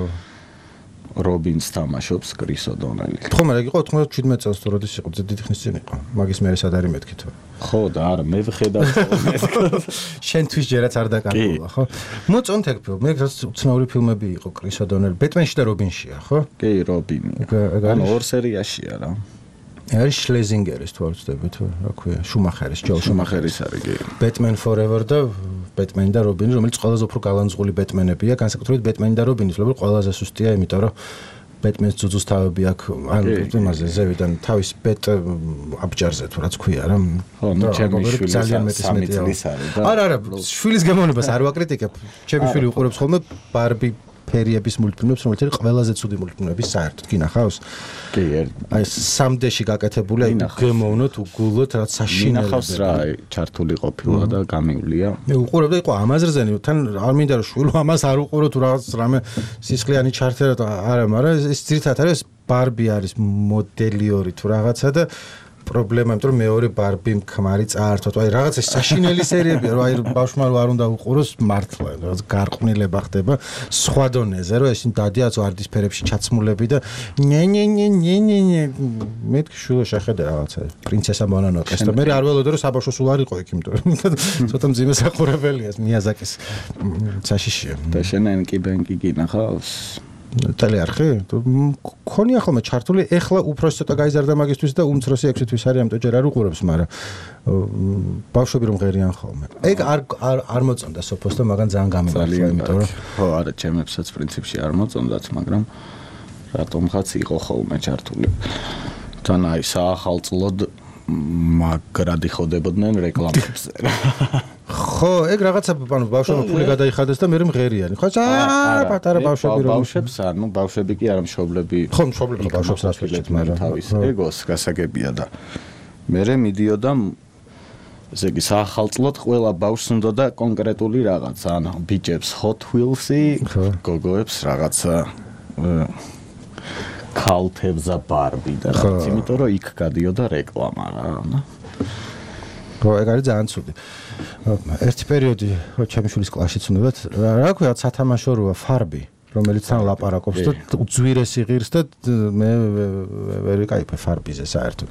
Robins თამაშობს კრის ოდონელი. ხო, მაგრამ იყო 97 წელს თუ როდის იყო, დიდი ხნის წინ იყო. მაგის მე სად არის მეთქი თუ. ხო და არა, მე ვხედავ ხოლმე. შენთვის ჯერაც არ დაკარგულა, ხო? მოწონთ ეგ ფილმი, მე უცნაური ფილმები იყო კრის ოდონელი, ბეტმენში და რობინშია, ხო? კი, რობინი. ანუ ორ სერიაშია რა. არის შლეზინგერის თუ არ ვწდები თუ რა ქვია, შუმახერის, ჯო შუმახერის არის კი. Batman Forever და Batman და Robin, რომელიც ყველაზე უფრო გალანძღული Batman-ებია, განსაკუთრებით Batman და Robin, სულ ყველაზე სუსტია, იმიტომ რომ Batman-ს ძუძუს თავები აქვს, ან იმაზე ზევიდან თავის ბეტ აბჯარზე თუ რაც ქვია რა. ხო, ნუ ჩემი შვილი ძალიან მეტი წლის არის და არა, შვილის გემოვნებას არ ვაკრიტიკებ. ჩემი შვილი უყურებს ხოლმე Barbie ფერიების მულტფილმებს, რომელიც ყველაზე ცუდი მულტფილმები საერთოდ გინახავს. კი, აი სამდეში გაკეთებული, აი გემოვნოთ, უგულოთ, რაც საშინელი. გინახავს რა, ჩართული ყოფილა და გამივლია. მე უყურებ და იყო ამაზრზენი, თან არ მინდა რომ შვილო ამას არ უყურო თუ რაღაც რამე სისხლიანი ჩართერა და არა, მაგრამ ეს ძირითადად არის Barbie არის მოდელიური თუ რაღაცა და პრობლემა იმიტომ რომ მეორე Barbie ქმარი წაართვათ. აი რაღაც ეს საშინელი სერიებია, რომ აი ბავშვმა არ უნდა უყუროს მართლა, რაღაც გარყვნილება ხდება სხვა დონეზე, რომ ეს დადიაც ვარდისფერებში ჩაცმულები და ნე მეთქი შულო შეხედე რაღაცა პრინცესა მონანოკეს და მე არ ველოდე რომ საბავშვო სულ არ იყო იქ, იმიტომ რომ ცოტა მძიმე საყურებელია მიაზაკის საშიშია. და შენ ენკი ბენკი გინახავს? ტელეარხი? ქონია ხოლმე ჩართული, ეხლა უფრო ცოტა გაიზარდა მაგისთვის და უმცროსი 6 თვის არის, ამიტომ ჯერ არ უყურებს, მაგრამ ბავშვები რომ ღერიან ხოლმე. ეგ არ მოწონდა სოფოს და მაგან ძალიან გამიმართლა, იმიტომ რომ ხო, არა, ჩემებსაც პრინციპში არ მოწონდათ, მაგრამ რატომღაც იყო ხოლმე ჩართული. თან აი საახალწლოდ მაგრადი ხოდებოდნენ რეკლამებზე. ხო, ეგ რაღაცა ბავშვებმა ფული გადაიხადეს და მე მღერიანი. ხო, პატარა ბავშვები რომ ბავშვებს არ, ნუ ბავშვები კი არა მშობლები. ხო, მშობლები ბავშვებს რას ვეჭერთ, მაგრამ თავის ეგოს გასაგებია და მე მიდიოდა ესე იგი საახალწლოდ ყველა ბავშვს უნდა და კონკრეტული რაღაც, ან ბიჭებს Hot Wheels-ი, გოგოებს რაღაცა ქალთებსა Barbie და რაღაც, იმიტომ რომ იქ გადიოდა რეკლამა რა. ხო, ეგ არის ძალიან ცუდი. ერთი პერიოდი, ჩემი შვილის კლასშიც უნდათ, რა ქვია, სათამაშო როა Farbie, რომელიც თან ლაპარაკობს და უძვირესი ღირს და მე ვერ ვიკაიფე Farbie-ზე საერთოდ.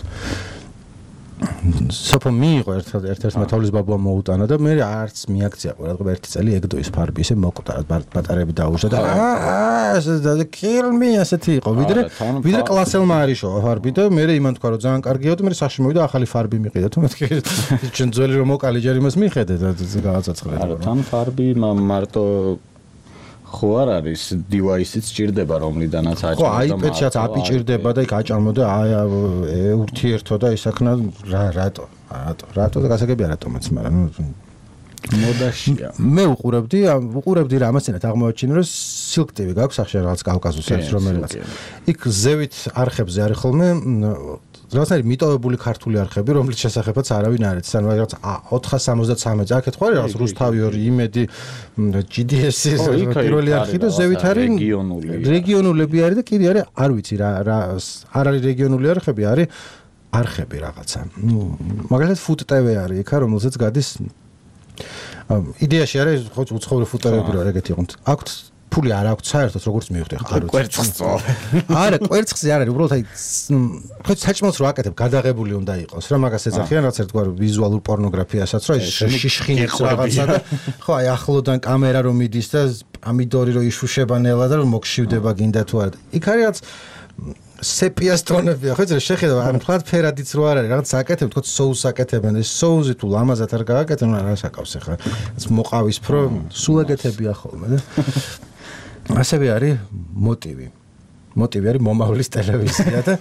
სოფო მიიღო ერთ-ერთ მეთოვლის ბაბუა მოუტანა და მე არც მიაქცია ყველა ერთი წელი ეგდო ის Farbie ისე მოკვდა ბატარეები დაუშვა და და kill me ასეთი იყო ვიდრე კლასელმა არიშო Farbie და მე იმან თქვა რომ ძალიან კარგია და მე სახში მოვიდა ახალი Farbie მიყიდა თუ მეთქი ჩვენ ძველი რომ მოკალი ჯერ იმას მიხედე და გააცოცხლე არა თან Farbie მარტო ხო არ არის device-იც ჭირდება რომლიდანაც აჭმო და ხო iPad-შიც აპირჭირდება და იქ აჭამო და ურთიერთო და ისაქნა რატო და გასაგებია რატომაც მაგრამ მოდაშია მე უყურებდი რა ამასთანავე აღმოაჩინე რომ Silk TV გაქვს სახში რაღაც კავკასუსებს რომელიც იქ ზევით არხებზე არის ხოლმე რაღაცნაირი მიტოვებული ქართული არხები, რომლის შესახებაც არავინ არ იცის. ანუ რაღაც 473 აქეთ ხო არის რაღაც რუსთავი 2 იმედი GDS-ის პირველი არხი და ზევით არის რეგიონულები არის და კიდე არის არ ვიცი რა არ არის რეგიონული არხები, არის არხები რაღაცა. მაგალითად Food TV არის იქა, რომელზეც გადის იდეაში არის ხო უცხოური ფუტარები რა ეგეთი იყო. აქვთ ფული არ აქვს საერთოდ როგორც მივხვდი ხა არ ვიცი. კვერცხზე. არა, კვერცხზე არ არის, უბრალოდ აი ხო საჭმელს რო აკეთებ, გადაღებული უნდა იყოს. რა მაგას ეძახიან რაც ერთგვარ ვიზუალურ პორნოგრაფიასაც, რა შიშხინებს რაღაცა და ხო აი ახლოდან კამერა რომ მიდის და პამიდორი რო იშუშება ნელა და რომ მოგშივდება გინდა თუ არა. იქ არის რაღაც სეპიას ტონებია, ხო იცი შეხედა ამ თქვა ფერადიც რო არ არის, რაღაც აკეთებ, თქო соуს აკეთებენ, ეს соуსი თუ ლამაზად არ გააკეთებ, რა საკავს ახლა. ეს მოყავისფრო, სულ აკეთებია ხოლმე და ასევე არის მოტივი. მოტივი არის მომავლის ტელევიზია და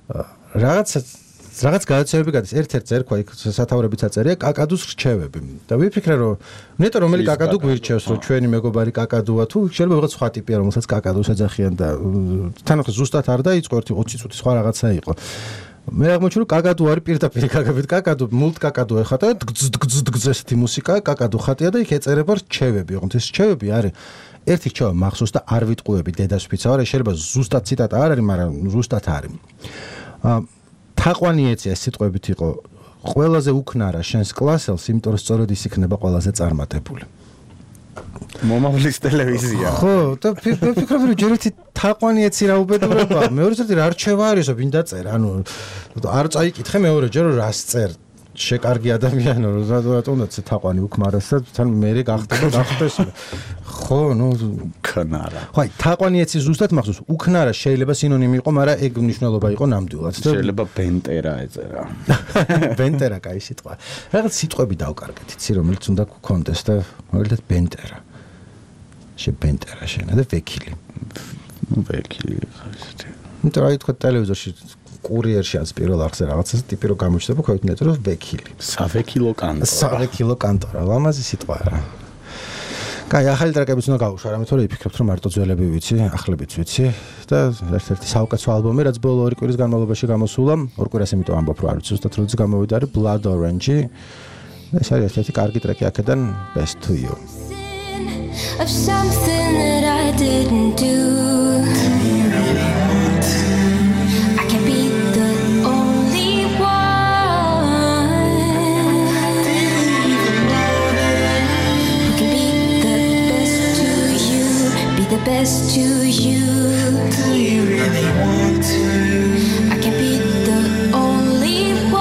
რაღაც გადაცემები გადის. ერთ-ერთ ზერქვა იქ სათაურებიც აწერია კაკადუს რჩევები. და ვიფიქრე რომ ნეტო რომელი კაკადუ გვირჩევს რომ ჩვენი მეგობარი კაკადუა თუ შეიძლება ვიღაც სხვა ტიპია რომელსაც კაკადუს ეძახიან და თან ხო ზუსტად არ დაიწყო ერთი 20 წუთი სხვა რაღაცა იყო. მე აღმოჩნდა რომ კაკადუ არის პირდაპირ კაკადუით კაკადუ მულტ კაკადუ ეხატა და ესეთი მუსიკა კაკადუ ხატია და იქ ეწერება რჩევები. ოღონდ ეს რჩევები არის ერთი რჩევა მახსოვს და არ ვიტყუები დედას ვფიცავ არა შეიძლება ზუსტად ციტატა არ არის მაგრამ ზუსტად არის. თაყვანი ეცია სიტყვებით იყო ყველაზე უქნარა შენს კლასელს იმიტომ რომ სწორედ ის იქნება ყველაზე წარმატებული. მომავლის ტელევიზია. ხო და ვფიქრობ რომ ჯერ ერთი თაყვანი ეცი რა უბედურებაა მეორე ერთი რა რჩევა არისო ვინ დაწერა ანუ არ წაიკითხე მეორე ჯერ რომ რას წერ შეკარგი ადამიანო რატომ თაყვანი უქმარას და თან მე გახდეს ხო ნუ ქნარა ხო თაყვანი ეცი ზუსტად მახსოვს უქნარა შეიძლება სინონიმი იყო მაგრამ ეგ მნიშვნელობა იყო ნამდვილად და შეიძლება ბენტერა ეწერა ბენტერა კაი სიტყვა რაღაც სიტყვები დავკარგეთ იცი რომელიც უნდა გქონდეს და მაგალითად ბენტერა ბენტერა შენა და ვეკილი ვეკილი ხასეთი ნუ რა ითქვა ტელევიზორში კურიერში არის პირველ ახზე რაღაცას ტიპი რო გამოჩნდება ქვევით რომ ვეკილი სავე კილო კანტორა ლამაზი სიტყვა რა კაი ახალი ტრეკებიც უნდა გავუშვა რა მეთორე ვიფიქრებთ რომ მარტო ძველები ვიცი ახლებიც ვიცი და ერთ-ერთი საუკეთესო ალბომი რაც ბოლო 2 კვირის განმავლობაში გამოსულა 2 კვირას იმიტომ ამბობ რომ არ ვიცი ზუსტად როდის გამოვიდა არის Blood Orange ეს არის ერთ-ერთი კარგი ტრეკი აქედან Best to You of something that I didn't do I can be the only one who can be the best to you be the best to you do you really want to I can be the only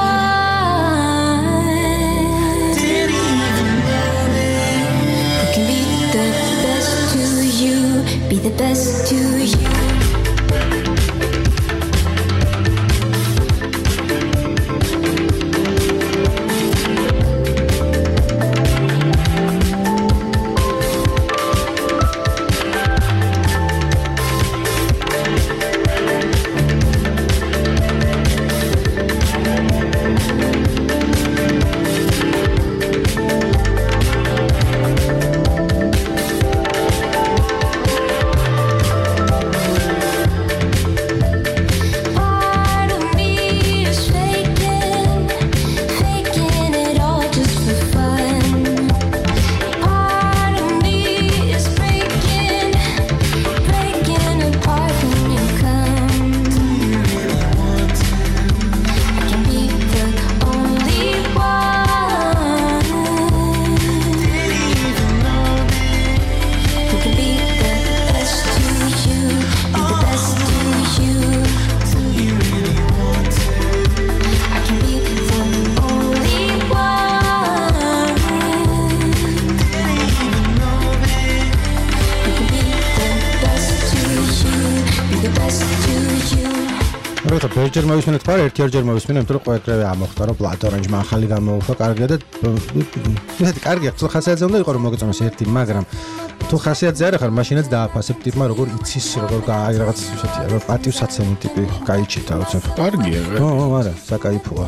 one didn't even know it who can be the best to you be the best ბერჯერ მოვისმინეთ ყარ ერთიორჯერ მოვისმინე იმიტომ რომ ყოველდღე ამოხდა რომ ბლად ორანჟმა ახალი გამოუხდა კარგია და ისეთი კარგია ხო ხასიათზე უნდა იყოს რომ მოგეწონოს ერთი მაგრამ თუ ხასიათზე არ ახარ მაშინაც დააფასებ ტიპმა როგორ იცის როგორ აი რაღაც ისეთია რომ პატივსაცემი ტიპი გაიჩიტა უცებ კარგია არა საკაიფოა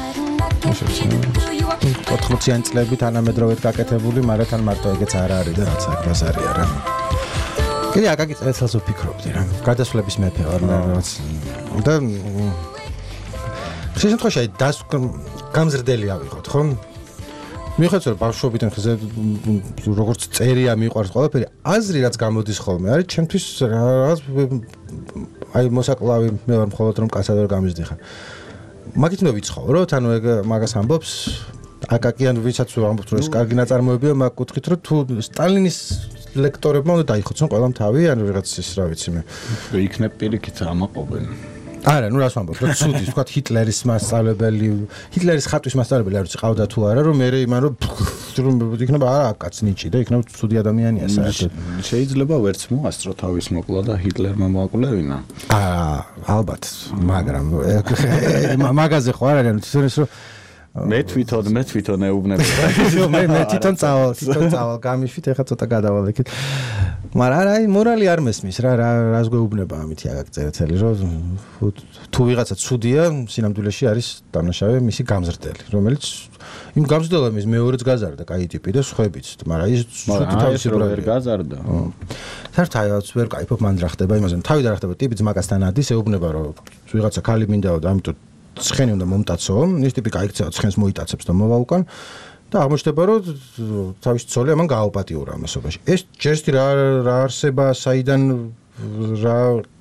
80-იანი წლები თანამედროვედ გაკეთებული მაგრამ თან მარტო ეგეც არ არის და რაც აქ არის არა კიდე აკაკი წელს ვფიქრობდი რა გადასვლების მეფე ვარ რაღაც და შეშემთხვევაში აი გამზრდელი ავიღოთ ხო მიხედავთ რომ ბავშვობიდან ხზე როგორც წერია მიყვარს ყველაფერი აზრი რაც გამოდის ხოლმე არის ჩემთვის რაღაც აი მოსაკლავი მე ვარ მხოლოდ რომ კაცად ვერ გამიზდიხარ მაგით მე ვიცხოვრო თანო ეგ მაგას ამბობს აკაკიან ვისაც ამბობს რომ ეს კარგი ნაწარმოებია მაგ კუთხით რომ თუ სტალინის ლექტორებმა უნდა დაიხოცონ ყველამ თავი ან რაღაც ის რა ვიცი მე იქნებ პირიქით ამაყობენ არა ნუ რას ვამბობ რომ ცუდის თქვა ჰიტლერის მასწავლებელი ჰიტლერის ხატვის მასწავლებელი არ ვიცი ყავდა თუ არა რომ მე იმან რომ იქნება არა კაც ნიჭი და იქნება ცუდი ადამიანია საერთოდ შეიძლება ვერც მოასწრო თავის მოკლა და ჰიტლერმა მოაკვლევინა ალბათ მაგრამ მაგაზე ხო არ არის თვითონ ის რომ მე თვითონ ეუბნები მე თვითონ წავალ გამიშვით ეხა ცოტა გადავალექით მაგრამ არა მორალი არ მესმის რას გვეუბნება ამით აკაკწერეთელი რომ თუ ვიღაცა ცუდია სინამდვილეში არის დამნაშავე მისი გამზრდელი რომელიც იმ გამზრდელობის მეორეც გაზარდა კაი ტიპი და სხვაებიც მაგრამ ის ცუდი თავისი ვერ გაზარდა საერთოდ ვერ кайფობ მან რა ხდება იმაზე თავი და რა ხდება ტიპი ძმაკასთან ადის ეუბნება რომ ვიღაცა ქალი მინდაო და ამიტომ ცხენი უნდა მომტაცო ის ტიპი გაიქცევა ცხენს მოიტაცებს და მოვა უკან და აღმოჩნდება რომ თავის ცოლი ამან გააუპატიურა ამასობაში ეს ჯერსტი რა არსება საიდან რა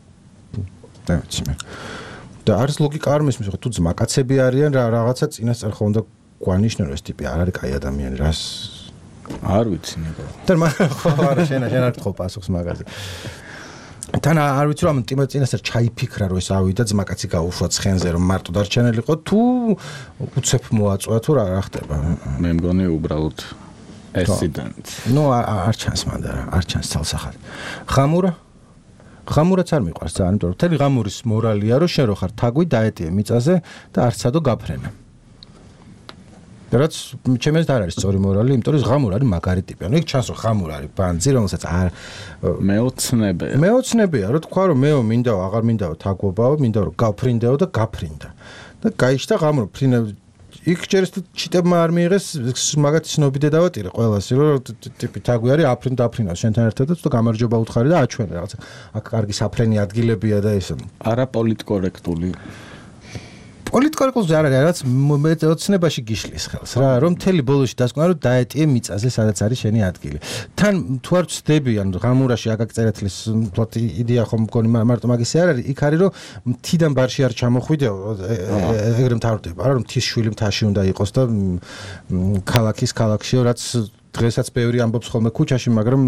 და არის ლოგიკა არ მისმის ხო თუ ძმაკაცები არიან რაღაცა წინასწარ ხო უნდა გვანიშნო ეს ტიპი არ არის კაი ადამიანი რას არ ვიცი ნება და ხო არა შენ არ გთხოვ პასუხს მაგაზე თან არ ვიცი რომ ამ წინასწარ ჩაიფიქრა რომ ეს ავიდა ძმაკაცი გაუშვა ცხენზე რომ მარტო დარჩენილიყო თუ უცებ მოაწვა თუ რა ხდება მე მგონი უბრალოდ accident ნუ არ ჩანს მანდა არ ჩანს თალსახად ღამურაც არ მიყვარს ძალიან იმიტომ რომ მთელი ღამურის მორალია რომ შენ რო ხარ თაგვი დაეტიე მიწაზე და არცადო გაფრენა რაც ჩემს არ არის სწორი მორალი, იმიტომ რომ ღამურ არის მაგარი ტიპი. ანუ იქ ჩანს რომ ღამურ არის ბანძი, რომელსაც არ მეოცნებია, რომ თქვა რომ მეო მინდაო, აღარ მინდაო თაგვობაო, მინდა რომ გაფრინდაო და გაფრინდა. და გაიშთა ღამურ ფრინა იქ ჯერს ჩიტებმა არ მიიღეს მაგათი ცნობიდე დავატირე ყველასი რომ ტიპი თაგვი არის აფრინდა აფრინა შენთან ერთად და თუ გამარჯობა უთხარი და აჩვენე რაღაცა. აქ კარგი საფრენი ადგილებია და ეს არა პოლიტკორექტული პოლიტკორექტულზე არ არის რაც მეოცნებაში გიშლის ხელს რა რომ მთელი ბოლოში დასკვნა რომ დაეტიე მიწაზე სადაც არის შენი ადგილი თან თუ არ ვწდები ან ღამურაში აკაკწერეთლის თვათ იდეა ხომ მგონი მარტო მაგისი არ არის იქ არის რომ მთიდან ბარში არ ჩამოხვიდეო ეგრე მთავრდება რა რომ მთის შვილი მთაში უნდა იყოს და ქალაქშიო რაც დღესაც ბევრი ამბობს ხოლმე ქუჩაში მაგრამ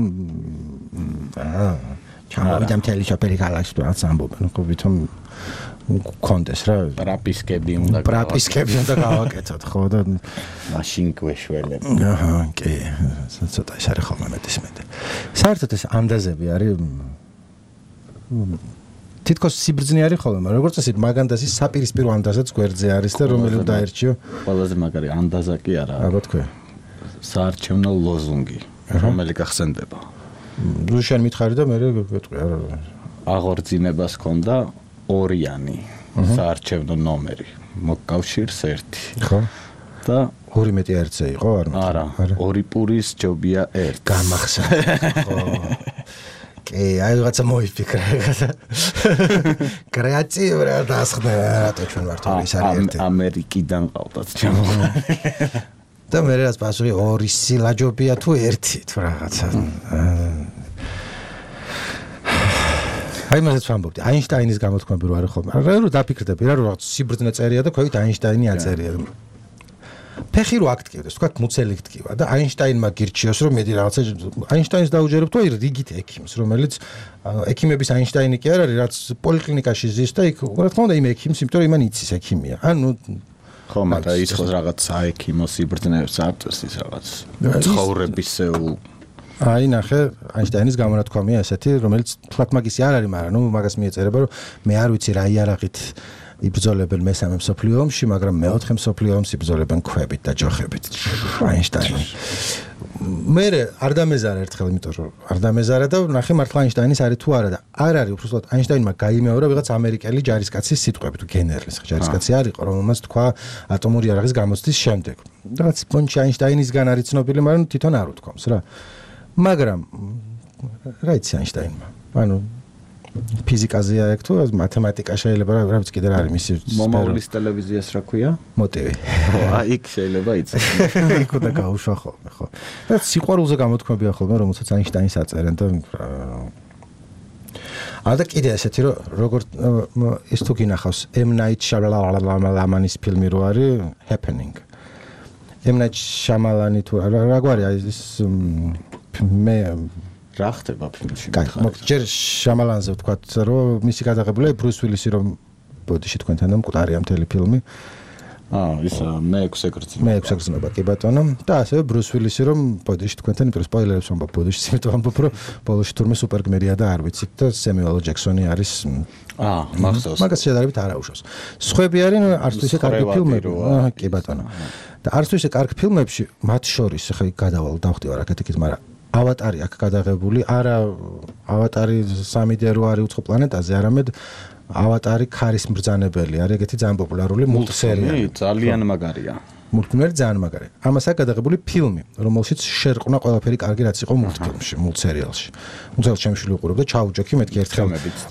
ჩამოვიდა მთელი შოპერი ქალაქში რაც ამბობენ ხო ვითომ კონდეს რა პრაპისკები უნდა გავაკეთოთ ხო და მაშინ გვეშველებ აჰა კი ცოტა ის არის ხოლმე მეტისმეტე საერთოდ ეს ანდაზები არის თითქოს სიბრძნე არის ხოლმე მაგრამ როგორც ასეთ მაგანდაზის საპირისპირო ანდაზაც გვერდზე არის და რომელი დაერჩიო ყველაზე მაგარი ანდაზა კი არა აბა თქვი საარჩევნო ლოზუნგი რომელი გახსენდება შენ მითხარი და მე გეტყვი არა აღორძინებას ჰქონდა ორიანი საარჩევნო ნომერი მოკავშირს 1 ხო და 2 მეტი ერთზე იყო არა 2 პურის ჯობია 1 გამახსენე ხო კი აი რაღაცა მოიფიქრა რაღაცა კრეატიული დასხდა რატო ჩვენ ვართ ის არის 1 ამერიკიდან ყავდათ ჩემო და მე რაც პასუხი 2 სილა ჯობია თუ 1 თუ რაღაცა აი მაგაც ვამბობდი აინშტაინის გამოთქმები რო არის ხოლმე რა რო დაფიქრდები რა რო რაღაც სიბრძნე წერია და ქვევით აინშტაინი აწერია ფეხი რო აქტივდეს თქვა მუცელი გტკივა და აინშტაინმა გირჩიოს რომ მედი რაღაცა აინშტაინს დაუჯერებ თუ აი რიგით ექიმს რომელიც ექიმების აინშტაინი კი არ არის რაც პოლიკლინიკაში ზის და იქ რა თქმა უნდა იმ ექიმს იმიტომ რომ იმან იცის ექიმია ანუ ხო მაგრამ ის ხო რაღაც საექიმო სიბრძნეებს აწევს ის რაღაც ცხოვრებისეულ აი ნახე აინშტაინის გამონათქვამია ესეთი რომელიც თქვათ მაგისი არ არის მაგრამ ნუ მაგას მიეწერება რომ მე არ ვიცი რა იარაღით იბრძოლებენ მესამე მსოფლიო ომში, მაგრამ მეოთხე მსოფლიო ომს იბრძოლებენ ქვებით და ჯოხებით. აინშტაინი. მე არ დამეზარა ერთხელ, იმიტომ რომ არ დამეზარა და ნახე მართლა აინშტაინის არის თუ არა და არ არის უბრალოდ აინშტაინმა გაიმეორა ვიღაც ამერიკელი ჯარისკაცის სიტყვებით, გენერლის ჯარისკაცი არ იყო, რომელმაც თქვა ატომური იარაღის გამოცდის შემდეგ. რაღაც პონჩი აინშტაინისგან არის ცნობილი, მაგრამ თვითონ არ უთქვამს რა. მაგრამ რა იცი აინშტაინმა? ანუ ფიზიკაზე აქ თუ მათემატიკა შეიძლება რა ვიცი კიდე რა არის მისი მომავლის ტელევიზიას რა ქვია? მოტივი. ხო, იქ შეიძლება იცი. იქ უნდა გაუშვა ხოლმე, ხო. და სიყვარულზე გამოთქმებია ხოლმე, რომელსაც აინშტაინს აწერენ და და კიდე ესეთი რომ როგორ ის თუ გინახავს M Night Shyamalan-ის ფილმი რო არის Happening. M Night Shyamalan-ი თუ რა გვარია ის მე რა ხდება ფილმში? ჯერ შამალანზე ვთქვათ, რომ მისი გადაღებულია ბრუს ვილისი, რომ ბოდიში თქვენთან და მკვდარია მთელი ფილმი. ისა მე-6 გრძნობა. მე-6 გრძნობა, კი ბატონო. და ასევე ბრუს ვილისი, რომ ბოდიში თქვენთან, იმიტომ რომ სპოილერებს ვამბობ ბოდიში, იმიტომ ვამბობ, რომ ბოლოში თურმე სუპერგმირია და არ ვიცით და სემიუელ ჯექსონი არის მახსოვს. მაგას შედარებით არ აუშავს. სხვები არიან არც თუ ისე კარგი ფილმები. კი ბატონო. და არც თუ ისე კარგი ფილმებში, მათ შორის ხა გადავალ დავხტივარ აქეთ-იქით, მაგრამ ავატარი აქ გადაღებული, არა ავატარი 3D რო არის უცხო პლანეტაზე, არამედ ავატარი ქარის მბრძანებელი არის, ეგეთი ძალიან პოპულარული მულტსერიალი. ძალიან მაგარია. მულტფილმი ძალიან მაგარია. ამას აქ გადაღებული ფილმი, რომელშიც შერყნა ყველაფერი კარგი რაც იყო მულტფილმში, მულტსერიალში. მულტსერიალში შემშული უყურებდა ჩაუჯექი, მეთქი ერთხელ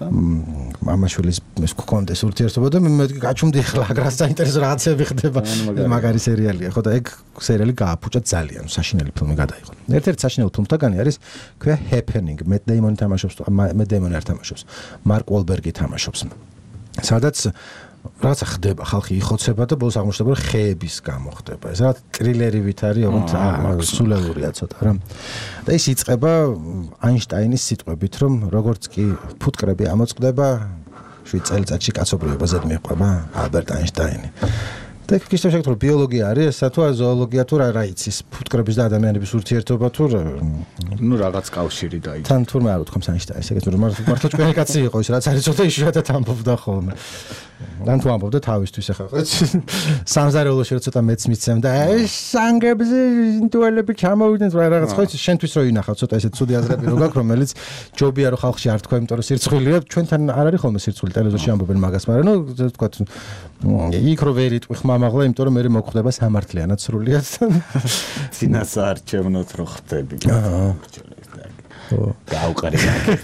მამაშვილის ეს კონდეს ურთიერთობა და მე გაჩუმდი ახლა აგრას საინტერესო რაღაცები ხდება. მაგარი სერიალია, ხო და ეგ სერიალი გააფუჭა ძალიან, საშინელი ფილმი გადაიღო. ერთ-ერთი საშინელი ფილმთაგანი არის ქვია Happening, Matt Damon თამაშობს, Matt Damon არ თამაშობს, Mark Wahlberg თამაშობს. სადაც რაღაცა ხდება, ხალხი იხოცება და ბოლოს აღმოჩნდება, რომ ხეების გამო ხდება. ეს რაღაც ტრილერივით არის, ოღონდ სულელურია ცოტა რა. და ის იწყება აინშტაინის სიტყვებით, რომ როგორც კი ფუტკრები ამოწყდება, 7 წელიწადში კაცობრიობა ზედ მიყვება ალბერტ აინშტაინი. და კიდევ შეგეთრო ბიოლოგია არის, ესა თუ ზოოლოგია თუ რა იცის, ფუტკრების და ადამიანების ურთიერთობა თუ ნუ რაღაც კავშირი დაიწყო. თან თურმე არ უთქვამს აინშტაინს, ეგეც რომ მართლა ჩვენი კაცი იყო ის, რაც არის ცოტა იშვიათად ამბობდა ხოლმე. Dan თუ ამბობდა თავისთვის ახლა სამზარეულოში რომ ცოტა მეც მიცემ და ეს სანგებზე ინტუელები ჩამოვიდნენ რაღაც ხო ის შენთვის რო ინახავ ცოტა ესეთ ცუდი აზრები რო გაქვს რომელიც ჯობია რომ ხალხში არ თქვა იმიტომ რომ სირცხვილია ჩვენთან არ არის ხოლმე სირცხვილი ტელევიზორში ამბობენ მაგას მაგრამ ნუ თქვა იქ რო ვერ იტყვი ხმამაღლა იმიტომ რომ მე მოგხვდება სამართლიანად სრულიად წინასაარჩევნოთ რო ხდები გაუყარი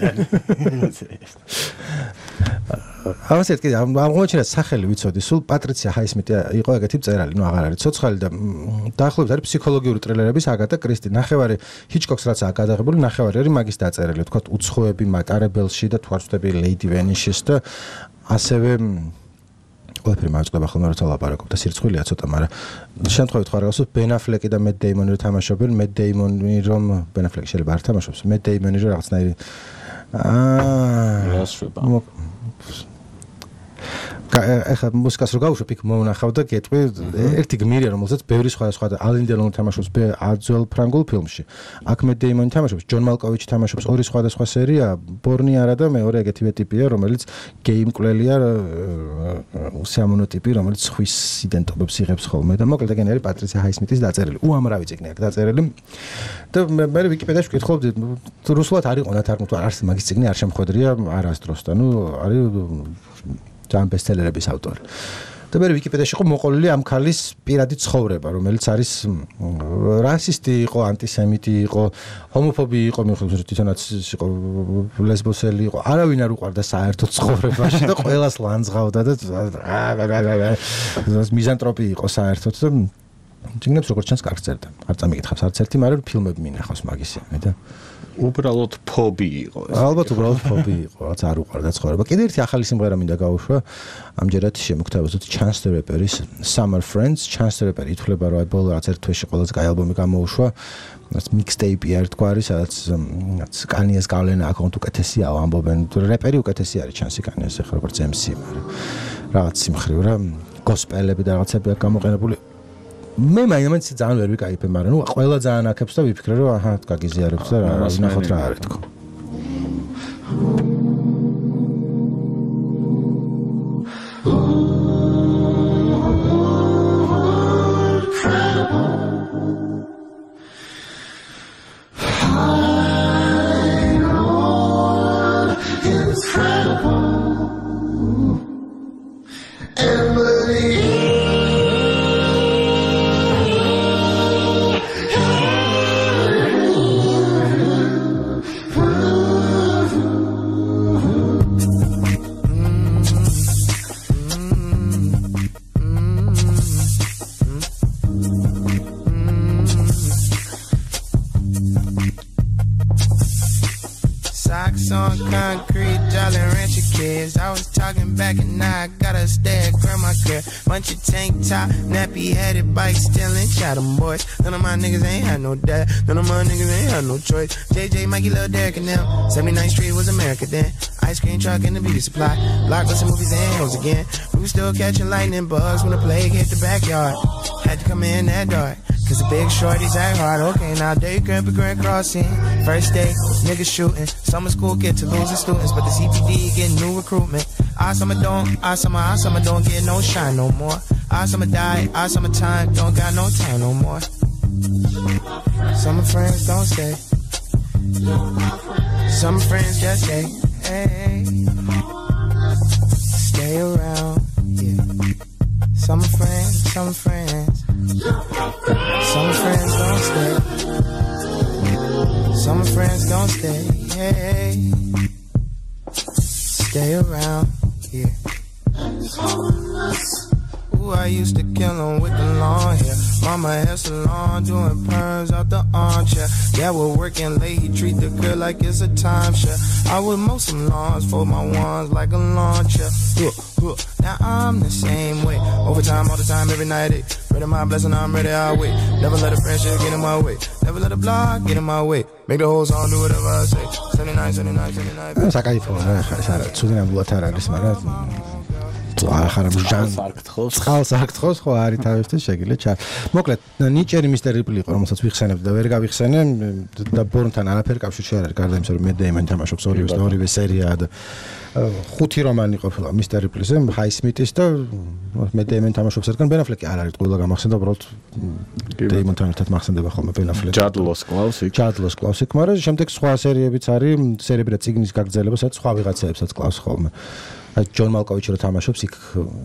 ავასეთ კიდე აღმოჩნდა სახელი ვიცოდი სულ პატრიცია ჰაისმიტი იყო ეგეთი მწერალი ნუ აღარ არის ცოცხალი და დაახლოებით არის ფსიქოლოგიური ტრილერების აგატა კრისტი ნახევარი ჰიჩკოკს რაც აქვს გადაღებული ნახევარი არის მაგის დაწერილი თქვა უცხოები მატარებელში და თუ არ ვწდები ლეიდი ვენიშის და ასევე ყველაფერი მაწყდება ხოლმე როცა ლაპარაკობ და სირცხვილია ცოტა მაგრამ შემთხვევით ხარ გასულ ბენ აფლეკი და მეთ დეიმონი რო თამაშობენ მეთ დეიმონი რომ ბენ აფლეკი შეიძლება არ თამაშობს მეთ დეიმონი რო რაღაცნაირი რასება ეხლა მუსიკას რო გავუშვებ იქ მომნახავ და გეტყვი ერთი გმირია რომელსაც ბევრი სხვა ალენ დელონი თამაშობს აძველ ფრანგულ ფილმში აქ მეთ დეიმონი თამაშობს ჯონ მალკოვიჩი თამაშობს ორი სხვადასხვა სერია ბორნი არა და მეორე ეგეთივე ტიპია რომელიც გეიმ კვლელია უსიამოვნო ტიპი რომელიც ხვის იდენტობებს იღებს ხოლმე და მოკლედ ეგენი არის პატრიცია ჰაისმიტის დაწერილი უამრავი წიგნი აქვს დაწერილი და მე ვიკიპედიაში ვკითხულობდი რუსულად არ იყო ნათარგმნი თუ არც მაგის წიგნი არ შემხვედრია არასდროს და ნუ არის ძალიან ბესტსელერების ავტორი. და მე ვიკიპედიაში იყო მოყოლილი ამ ქალის პირადი ცხოვრება, რომელიც არის რასისტი იყო, ანტისემიტი იყო, ჰომოფობი იყო, მიხედავთ თვითონაც იყო ლესბოსელი იყო. არავინ არ უყვარდა საერთოდ ცხოვრებაში და ყველას ლანძღავდა და მიზანტროპი იყო საერთოდ და ჯიგნებს როგორც ჩანს კარგ წერდა. არ წამიკითხავს არც ერთი, მაგრამ ფილმები მინახავს მაგისიანი და უბრალოდ ფობი იყო ეს. ალბათ უბრალოდ ფობი იყო, რაც არ უყვარდა ცხოვრება. კიდე ერთი ახალი სიმღერა მინდა გავუშვა. ამჯერად შემოგთავაზოთ Chance the Rapper-ის Summer Friends. Chance the Rapper ითვლება რომ ბოლო რაც ერთ თვეში ყველაზე კაი ალბომი გამოუშვა. რაც mixtape-ი არ თქვა არის, სადაც კანიეს გავლენა აქ უკეთესია ამბობენ. რეპერი უკეთესი არის Chance კანიეს ახლა როგორც MC, მაგრამ რაღაც სიმხრივ რა გოსპელები და რაღაცები აქ გამოყენებული. მე მაინც ძალიან ვერ ვიკაიფე, მაგრამ ნუ ყველა ძალიან აქებს და ვიფიქრე რომ აჰა გაგიზიარებთ და რა ნახოთ რა არის თქო. Ice on concrete, Jolly Rancher kids. I was talking back and now I gotta stay at grandma crib. Bunch of tank top, nappy headed bike stealing, shot 'em boys. None of my niggas ain't had no dad. None of my niggas ain't had no choice. JJ, Mikey, Lil Derek and them. 79th Street was America then. Ice cream truck and the beauty supply. Blockbuster movies and hoes again. We was still catching lightning bugs when the plague hit the backyard. Had to come in that dark. Cause the big shorties act hard. Okay, now day grandpa grand crossing. First day, niggas shooting. Summer school get to losing students, but the CPD getting new recruitment. Our summer don't get no shine no more. Our summer die, our summertime don't got no time no more. Summer friends don't stay. Summer friends just stay. Hey, stay around. Yeah. Summer friends. Some friends don't stay. Some friends don't stay. Hey, stay around. Yeah. Ooh, I used to kill 'em with the long hair. Mama hair salon, doing perms out the armchair. Yeah, we're working late, he treat the girl like it's a timeshare. I would mow some lawns, fold my wands like a lawn chair. Now I'm the same way. Overtime, all the time, every night. Ready my blessing, I'm ready, I'll wait. Never let a pressure get in my way. Never let a block get in my way. Make the whole song do whatever I say. 79, 79, 79. საკაიფოა რა, ეს არა, ცუდი ნამდვილად არ არის, მაგრამ ახლა წყალს არქთხოს ხო არის თავისთვის შეგიძლიათ ჩა. მოკლედ ნიჭერი მისტერი რიპლი იყო, რომელსაც ვიხსენებდი და ვერ გავიხსენე და ბორნთან არაფერი კავშირი არ არის, გარდა იმისა, რომ მეთ დეიმონი თამაშობს ორივე სერია და 5 რომანი ყოფილა მისტერ რიპლიზე, ჰაისმიტის და მეთ დეიმონი თამაშობს ერთგან ბენ აფლეკი არ არის ყველა გამახსენდა, უბრალოდ დეიმონთან ერთად მახსენდება ხოლმე ბენ აფლეკი. ჯადლოს კლავსიკ, მაგრამ შემდეგ სხვა სერიებიც არის, სერიები და ციგნის გაგრძელება, სადაც სხვა ვიღაცაებსაც კლავს ხოლმე. ჯონ მალკოვიჩი რო თამაშობს იქ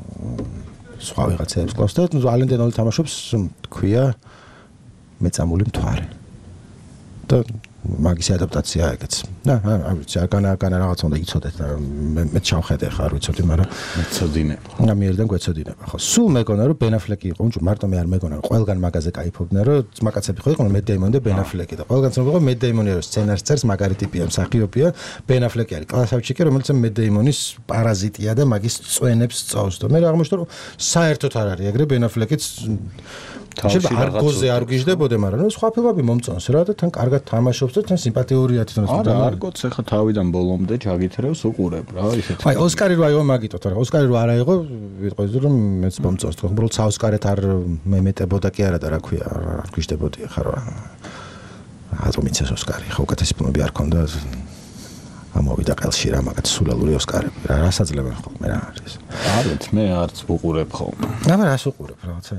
სხვა ვიღაცაებს კლავს და ალენ დენოლი თამაშობს თქვია მეწამული მთვარე და მაგის ადაპტაცია ეგეც. არ ვიცი, არ რაღაც უნდა იცოდეთ და მე ჩავხედე ხა, არ ვიცოდი, მაგრამ მეწოდინება. ამიერიდან გვეწოდინება. ხო, სულ მეგონა რომ ბენ აფლეკი იყო, მარტო მე არ მეგონა რომ ყველგან მაგაზე кайფობდნენ, რომ მაგაცები ხო იყვნენ მეთ დეიმონი და ბენ აფლეკი და ყველგან ცნობილი მეთ დეიმონი რომ სცენარს წერს, მაგარი ტიპია, მსახიობია, ბენ აფლეკი არის კლასავჩიკი, რომელიც მეთ დეიმონის პარაზიტია და მაგის წვენებს წავს და მე აღმოჩნდა რომ საერთოდ არ არის ეგრე ბენ აფლეკიც შეიძლება არგოზე არ გიждდებოდე, მაგრამ სხვა ფილმები მომწონს რა და თან კარგად თამაშობს და თან სიმპათიურია თვითონ. არა, არგოც ახლა თავიდან ბოლომდე ჩაგითრევს უყურებ რა, ისეთი. აი, ოსკარი რო აიღო მაგითოთ რა, ოსკარი რო არ აიღო, ვიტყვი რომ მეც მომწონს თქო, უბრალოდ საოსკარეთ არ მემეტებოდა კი არა და რა ქვია, არ გიждდებოდი ხარ რა. ატომ მიცეს ოსკარი, ხო, უკეთესი ფილმები არ ქონდა. ამოვიდა ყელში რა მაგათ სულალური ოსკარები. რა საძლებენ ხოლმე რა არის. არც მე არც უყურებ ხოლმე. აბა რას უყურებ რაღაცა.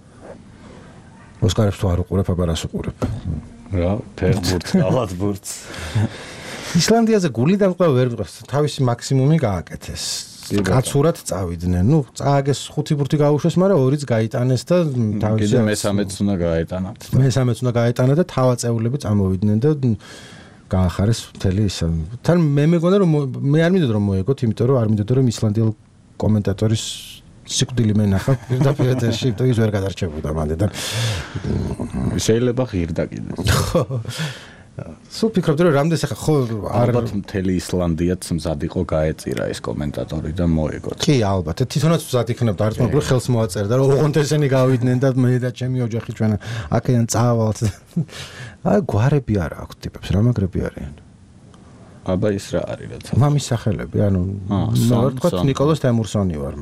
ოსკარებს თუ არ უყურებ, აბა რას უყურებ? რა, ფერბურთს, კალათბურთს. ისლანდიაზე გულიდან ყველა ვერ მიყავს, თავისი მაქსიმუმი გააკეთეს. კაცურად წავიდნენ. ნუ, წააგეს 5 ბურთი გაუშვეს, მაგრამ 2-იც გაიტანეს და თავისი მესამეც უნდა გაეტანათ. მესამეც უნდა გაეტანა და თავაწეულები წამოვიდნენ და გაახარეს მთელი ის. თან მე მეგონა რომ მე არ მინდოდა რომ მოეგოთ, იმიტომ რომ არ მინდოდა რომ ისლანდიელ კომენტატორის სიკვდილი მენახა პირდაპირ ეთერში, იმიტომ ის ვერ გადარჩებოდა მანდიდან. შეიძლება ღირდა კიდე. სულ ფიქრობდი რომ რამდენს ახლა ხო ალბათ მთელი ისლანდიაც მზად იყო გაეწირა ეს კომენტატორი და მოეგოთ. კი, ალბათ. თვითონაც მზად იქნებდა, არ თქმა უნდა, ხელს მოაწერდა რომ ოღონდ ესენი გავიდნენ და მე და ჩემი ოჯახი ჩვენ აქედან წავალთ. აი, გვარები არა აქვს ტიპებს, რა მაგრები არიან. აბა ის რა არის რაც? მამის სახელები, ანუ თქვა ნიკოლას თემურსონი ვარ.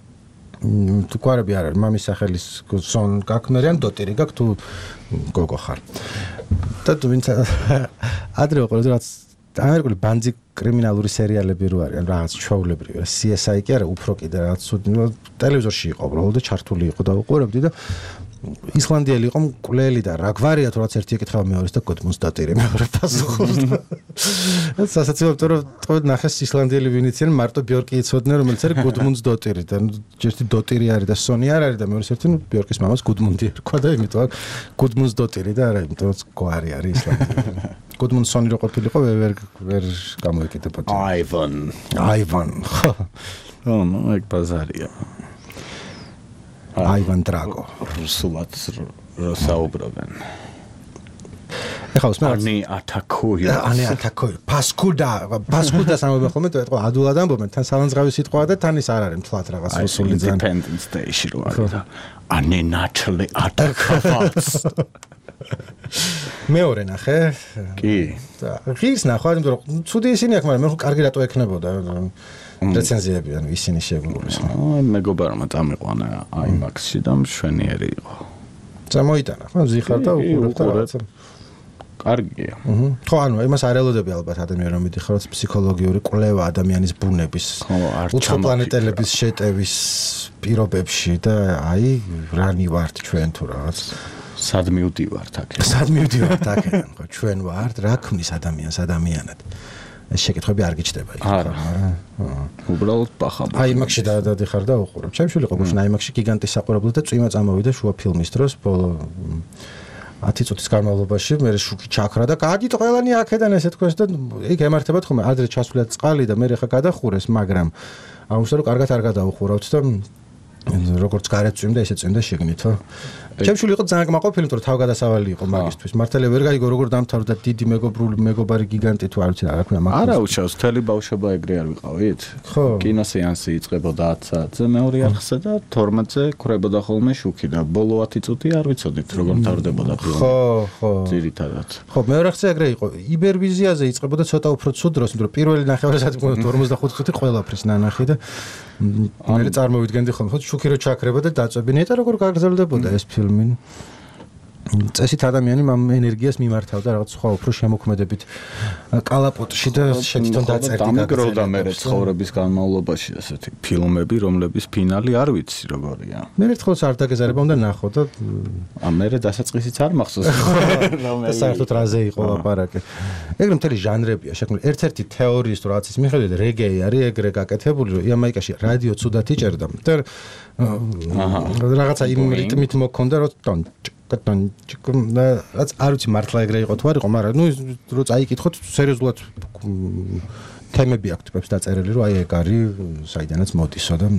თუ გვარები არ არის, მამის სახელის სონ გაქნერიან დოტირი გაქვს თუ გოგო ხარ. და თუ ვინც ადრე ვიყოლე რაც ამერიკული ბანძი კრიმინალური სერიალები რო არის, რაღაც ჩვეულებრივი, CSI კი არა, უფრო კიდე რაღაც ტელევიზორში იყო, უბრალოდ ჩართული იყო და უყურებდი და ისლანდიელი იყო მკვლელი და რა გვარია თუ რაც ერთი ეკითხება მეორეს და გუდმუნს დატირე მეორე პასუხობს. სასაცილოა რომ თქვენ ნახეს ისლანდიელი ვინიციან მარტო ბიორკი იცოდნენ რომელიც არის გუდმუნს დოტირი და ერთი დოტირი არის და სონი არ არის და მეორე ერთი ბიორკის მამას გუდმუნდი ერქვა და იმიტომ გუდმუნს დოტირი და არა იმიტომ რომ გვარი არის ისლანდიელი. გუდმუნ სონი რო ყოფილიყო ვერ გამოიკიდებოდა. აივან. ნუ ეგ ბაზარია. აივან დრაგო რუსულად რო საუბრობენ. ეხლა უსმენ ანი ათაკოი ფასკუდა სამობენ ხოლმე ეთქვა ადულად ამბობენ თან სალანძღავი სიტყვაა და თან ის არ არის მთლად რაღაც რუსული ძალიან Independence Day-ში რო არის და ანი ნაჩლი ათაკავაც მეორე ნახე კი და ღირს ნახვა იმიტომ რომ ცუდი ისინი აქვს მაგრამ მე კარგი რატო ექნებოდა რეცენზიები ანუ ისინი შეგვიძლია მეგობარმა წამიყვანა IMAX-ში და მშვენიერი იყო წამოიტანა ხო ზიხარ და უყურებ და რაღაცა კარგია ხო ანუ იმას არ ელოდები ალბათ ადამიანი რომ მიდიხაროთ ფსიქოლოგიური კვლევა ადამიანის ბუნების უცხოპლანეტელების შეტევის პირობებში და აი რანი ვართ ჩვენ თუ რაღაც სად მივდივართ აქ აქედან ხო ჩვენ ვართ რა ქმნის ადამიანს ადამიანად ეს შეკითხვები არ გიჩნდება იქ არა უბრალოდ პახაბ IMAX-ში დადიხარ და უყურებ ჩემ შვილი ყოფილში IMAX-ში გიგანტის საყურებლად და წვიმა წამოვიდა შუა ფილმის დროს ბოლო 10 წუთის განმავლობაში მე შუქი ჩაქრა და გადით ყველანი აქედან ესე თქვენს და იქ ემართებათ ხოლმე ადრე ჩასვლია წყალი და მე ხა გადახურეს მაგრამ აუცილებლად რომ კარგად არ გადაუხურავთ და როგორც გარეთ წვიმდა ესე წვიმდა შეგნით ხო ჩემ შვილი იყო ძალიან კმაყოფილი იმიტომ რომ თავგადასავალი იყო მაგისთვის მართალია ვერ გაიგო როგორ დამთავრდა დიდი მეგობარი გიგანტი თუ არ ვიცი რა ქვია მაგ არა უშავს თელი ბავშვობა ეგრე არ ვიყავით ხო კინოსეანსი იწყებოდა 10 საათზე მეორე არხზე და 12-ზე ქრებოდა ხოლმე შუქი და ბოლო 10 წუთი არ ვიცოდით როგორ მთავრდებოდა ფილმი ხო ძირითადად ხო მეორე არხზე ეგრე იყო იბერვიზიაზე იწყებოდა ცოტა უფრო ცუდ დროს იმიტომ რომ პირველი ნახევარი საათი 45 წუთი ყველაფრის ნანახი და მე წარმოვიდგენდი ხოლმე ხო შუქი რო ჩაქრება და დაწვებინე და როგორ გაგრძელდებოდა ეს ფილმი წესით ადამიანი ამ ენერგიას მიმართავდა რაღაც სხვა უფრო შემოქმედებით კალაპოტში და შეთვითონ დაწერდი დამეგროვდა მე ცხოვრების განმავლობაში ასეთი ფილმები რომლების ფინალი არ ვიცი როგორია მე ერთხელს არ დაგეზარება უნდა ნახო და მე დასაწყისიც არ მახსოვს და საერთოდ რაზე იყო ლაპარაკი ეგრე მთელი ჟანრებია შექმნილი ერთ-ერთი თეორიის თუ რაღაცის მიხედვით რეგეი არის ეგრე გაკეთებული რომ იამაიკაში რადიო ცუდად იჭერდა და რაღაცა იმ რიტმით მოქონდა რომ რაც არ ვიცი მართლა ეგრე იყო თუ არ იყო მაგრამ ნუ რო წაიკითხოთ სერიოზულად თემები აქვს ტიპებს დაწერილი რომ აი ეგ არის საიდანაც მოდისო და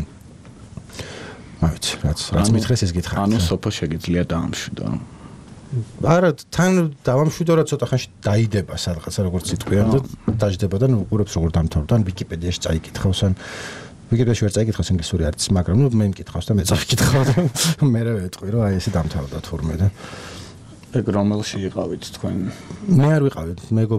ვიცი რაც მითხრეს ეს გითხარ ანუ სოფო შეგიძლია დაამშვიდო არა თან დავამშვიდო რა ცოტა ხანში დაიდება სადღაცა როგორც იტყვიან და დაждდება და უყურებს როგორ დამთავრდა ან ვიკიპედიაში წაიკითხავს ან ვიკიპედიაში ვერ წაიკითხავს ინგლისური არის მაგრამ ნუ მე მკითხავს და მე წავიკითხავ მე რა ვეტყვი რომ აი ესე დამთავრდა თურმე და ეგ რომელში იყავით თქვენ მე არ ვიყავით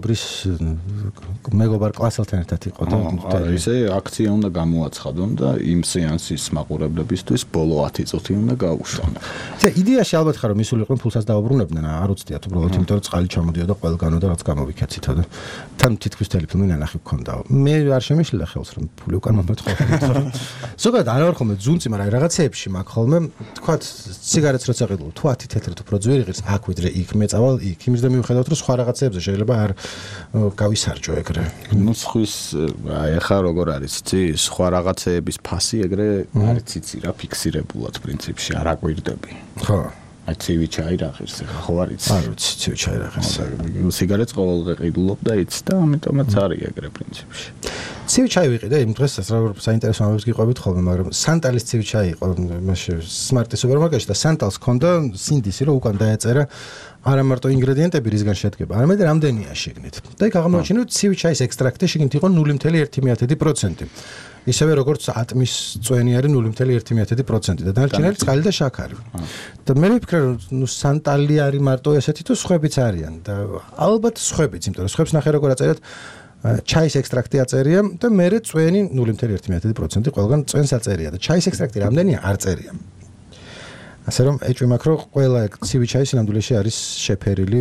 მეგობარ კლასელთან ერთად იყო და ისე აქცია უნდა გამოაცხადონ და იმ სეანსის მაყურებლებისთვის ბოლო 10 წუთი უნდა გაუშვან და იდეაში ალბათ ხარ რომ ისული იყვნენ ფულსაც დაუბრუნებდნენ არ უცდიათ უბრალოდ იმიტომ რომ წყალი ჩამოდიოდა ყველგანო და რაც გამოვიქეცითო და თან თითქმის მთელი ფილმი ნანახი გქონდა მე არ შემიშლილა ხელს რომ ფული უკან მომეთხოვა ზოგადად არ ვარ ხოლმე ძუნწი მაგრამ რაღაცეებში მაგ ხოლმე თქვათ სიგარეტს როცა ყიდულ თუ 10 თეთრით უფრო ძვირი ღირს აქ ვიდრე იქ მე წავალ იქ იმის და მივხედავთ რომ სხვა რაღაცებზე შეიძლება არ გავისარჯო ეგრე ნუ ხვის აი ახლა როგორ არის იცი სხვა რაღაცეების ფასი ეგრე არის იცი რა ფიქსირებულად პრინციპში არ აკვირდები ხო აი ცივი ჩაი რა ღირს ახლა ხო არ იცი არ ვიცი ცივი ჩაი რა ღირს სიგარეტს ყოველდღე ყიდულობ და იცი და ამიტომაც არის ეგრე პრინციპში ცივი ჩაი ვიყიდე იმ დღეს როგორ საინტერესო ამბებს გიყვებით ხოლმე მაგრამ სანტალის ცივი ჩაი იყო მაშინ სმარტის სუპერმარკეტში და სანტალს ჰქონდა სინდისი რომ უკან დაეწერა არა მარტო ინგრედიენტები რისგან შედგება არამედ რამდენია შეგნით და იქ აღმოაჩინე რომ ცივი ჩაის ექსტრაქტი შეგნით იყო 0.1% ისევე როგორც ატმის წვენი არის 0.1% და დანარჩენელი წყალი და შაქარი და მე ვფიქრე რომ ნუ სანტალი არის მარტო ესეთი თუ სხვებიც არიან და ალბათ სხვებიც იმიტომ რომ სხვებს ნახე როგორ აწერეთ ჩაის ექსტრაქტი აწერია და მერე წვენი 0.1% ყველგან წვენს აწერია და ჩაის ექსტრაქტი რამდენია არ წერია ასე რომ ეჭვი მაქვს რომ ყველა ცივი ჩაი სინამდვილეში არის შეფერილი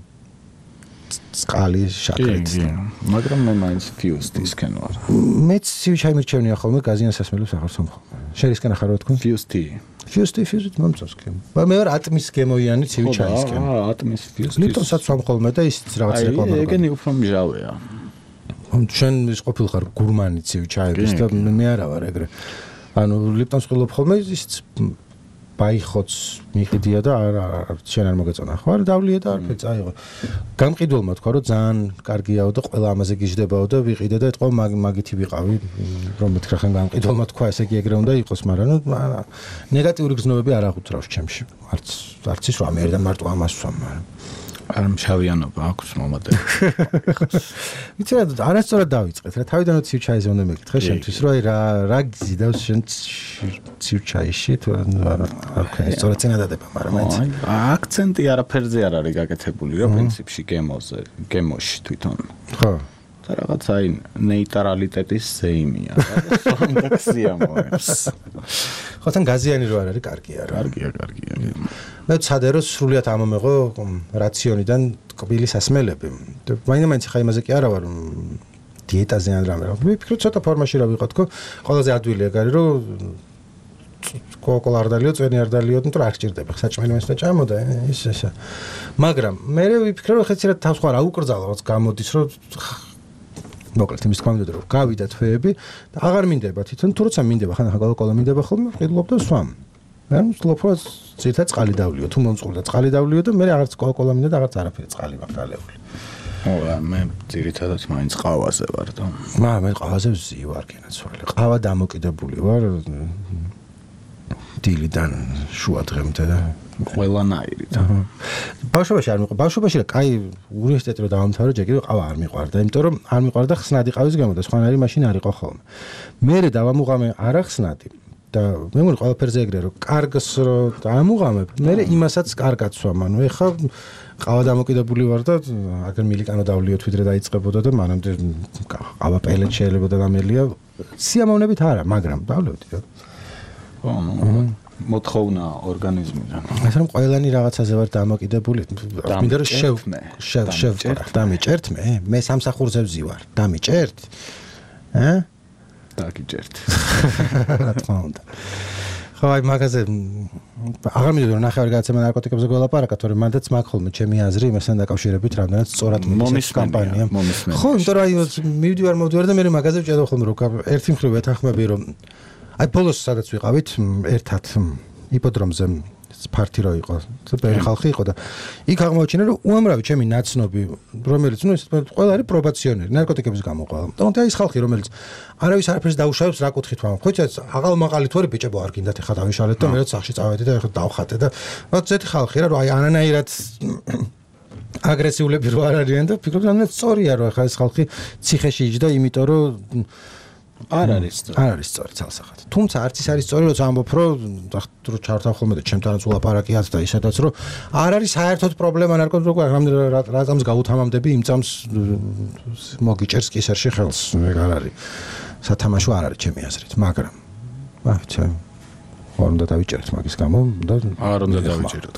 წყალი შაქრით მაგრამ მე მაინც ფიუსტისკენ ვარ მე ცივი ჩაი მირჩევნია ხოლმე გაზიან სასმელებს აღარ სომხო შერისკენ ახარო თქვენ ფიუსტი მომწონს კი მე ვარ ატმის გემოიანი ცივი ჩაისკენ ატმის ფიუსტი ლიტონსაც ვამხოლმე და ისიც რაღაც რეკლამა აი ეგენი უფრო მჟავეა ჩვენ ის ყოფილხარ გურმანი ცივი ჩაების და მე არა ვარ ეგრე ანუ ლიპტონს ყიდულობ ხოლმე ისიც ბაიხოც მიყიდია და შენ არ მოგეწონა ხო არ დავლია და არაფერი წაიღო გამყიდულმა თქვა რომ ძალიან კარგიაო და ყველა ამაზე გიждდებაო და ვიყიდე და ეთქვა მაგითი ვიყავი რომ მეთქრა ხან გამყიდულმა თქვა ესე იგი ეგრე უნდა იყოს მაგრამ ნუ ნეგატიური გზნობები არ აღუძრავს ჩემში არც ის რომ ამერიდან მარტო ამას ვსვამ მაგრამ არ მშავიანობა აქვს მომადები. ვიცი რა, არასწორად დავიწყეთ რა, თავიდანაც ცივჩაიზე უნდა მეკითხე შემთთვის, რომ აი რა გიზიდავს შენ ცივჩაიში, თუ ოკეი, სწორად წინადადება, მაგრამ მაინც აქცენტი არაფერზე არ არის გაკეთებული, რა პრინციპში გემოში თვითონ. ხო. და რაღაც აი ნეიტრალიტეტის ზეიმია, რა, სინტაქსია მოებს. ხო, თან გაზიანი რო არ არის, კარგია რა. კარგია. მე ვცადე რომ სრულიად ამომეღო რაციონიდან კბილი სასმელები. მაინც ხა იმაზე კი არა ვარ დიეტაზე ან რამე. ვიფიქრე ცოტა ფორმაში რა ვიყო თქო, ყველაზე ადვილია გარი რომ კოკოლა არ დალიო, წვენი არ დალიო, ნუ რა გჭირდება, საჭმელი მასა ჭამოდა ის. მაგრამ მე ვიფიქრე რომ ხეცი რა თავს ხარ აუკრძალა, რაც გამოდის რომ მოკლედ იმის თქმა უნდა რომ გავიდა თვეები და აღარ მინდება თვითონ თუ როცა მინდება ხან კოკოლა მინდება ხოლმე ვყიდულობ და სვამ. მე ვცდილობ რომ ზეთა წყალი დავლიო, თუ მომწყურდა წყალი დავლიო და მე აღარც კოკოლა მინდა და აღარც არაფერი წყალი მაქვს დალეული. მე ძირითადად მაინც ყავაზე ვარ და მე ყავაზე ვზივარ კინაცვალი. ყავა დამოკიდებული ვარ დილიდან შუა დღემდე და ყველანაირი და ბავშვობაში არ მიყვა. ბავშვობაში რა კაი უნივერსიტეტი რო დავამთავრე, ჯერ კიდევ ყავა არ მიყვარდა, იმიტომ რომ არ მიყვარდა ხსნადი ყავის გამო და სხვანაირი მაშინ არ იყო ხოლმე. მერე დავამუღამე არა ხსნადი და მე მგონი ყველაფერზე ეგრე რომ კარგს რო დამუღამებ, მერე იმასაც კარგად სვამ. ანუ ეხა ყავა დამოკიდებული ვარ და აგერ მილიკანო დავლიოთ ვიდრე დაიწყებოდა და მანამდე ყავა პელეთ შეიძლება და დამელია სიამოვნებით არა, მაგრამ დავლევდი რა. მოთხოვნა ორგანიზმიდან. ასე რომ ყველანი რაღაცაზე ვარ დამოკიდებული. მინდა რომ დამიჭერთ მე სამსახურზე ვზივარ. დამიჭერთ? დაგიჭერთ. რა თქმა უნდა. ხო, აი მაგაზე აღარ მინდოდა რომ ნახევარი გადაცემა ნარკოტიკებზე გველაპარაკა, თორემ მანდაც მაქვს ხოლმე ჩემი აზრი იმასთან დაკავშირებით, რამდენად სწორად მოდის კამპანია. ხო, იმიტომ რომ აი მივდივარ და მე მაგაზე ვჭედავ ხოლმე რომ ერთი მხრივ ეთანხმები რომ აი ბოლოს სადაც ვიყავით ერთად იპოდრომზე ფარტი რო იყო, ძველი ხალხი იყო და იქ აღმოაჩინა რომ უამრავი ჩემი ნაცნობი, რომელიც ნუ ეს ყველა არის პრობაციონერი, ნარკოტიკების გამო ყველა. და ის ხალხი რომელიც არავის არაფერს დაუშავებს, რა კუთხით ვამ. ხო, აღალმაღალი თორე ბიჭებო არ გინდათ ეხა დავიშალეთ და მეც სახში წავედი და ეხა დავხატე და ზეთი ხალხი რა, რომ აი ანანაირად აგრესიულები რო არ არიან და ფიქრობ რომ სწორია რომ ეხა ეს ხალხი ციხეში იჯდა, იმიტომ რომ არ არის სწორი ცალსახად. თუმცა არც ის არის სწორი, როცა ამბობ, რომ ჩართავ ხოლმე და ჩემთანაც ულაპარაკიათ და ისედაც რომ არ არის საერთოდ პრობლემა ნარკოტიკები, რა წამს გაუთამამდები, იმ წამს მოგიჭერს კისერში ხელს, ეგ არ არის. სათამაშო არ არის ჩემი აზრით, მაგრამ ჩემ არ უნდა დავიჭერთ მაგის გამო და არ უნდა დავიჭეროთ.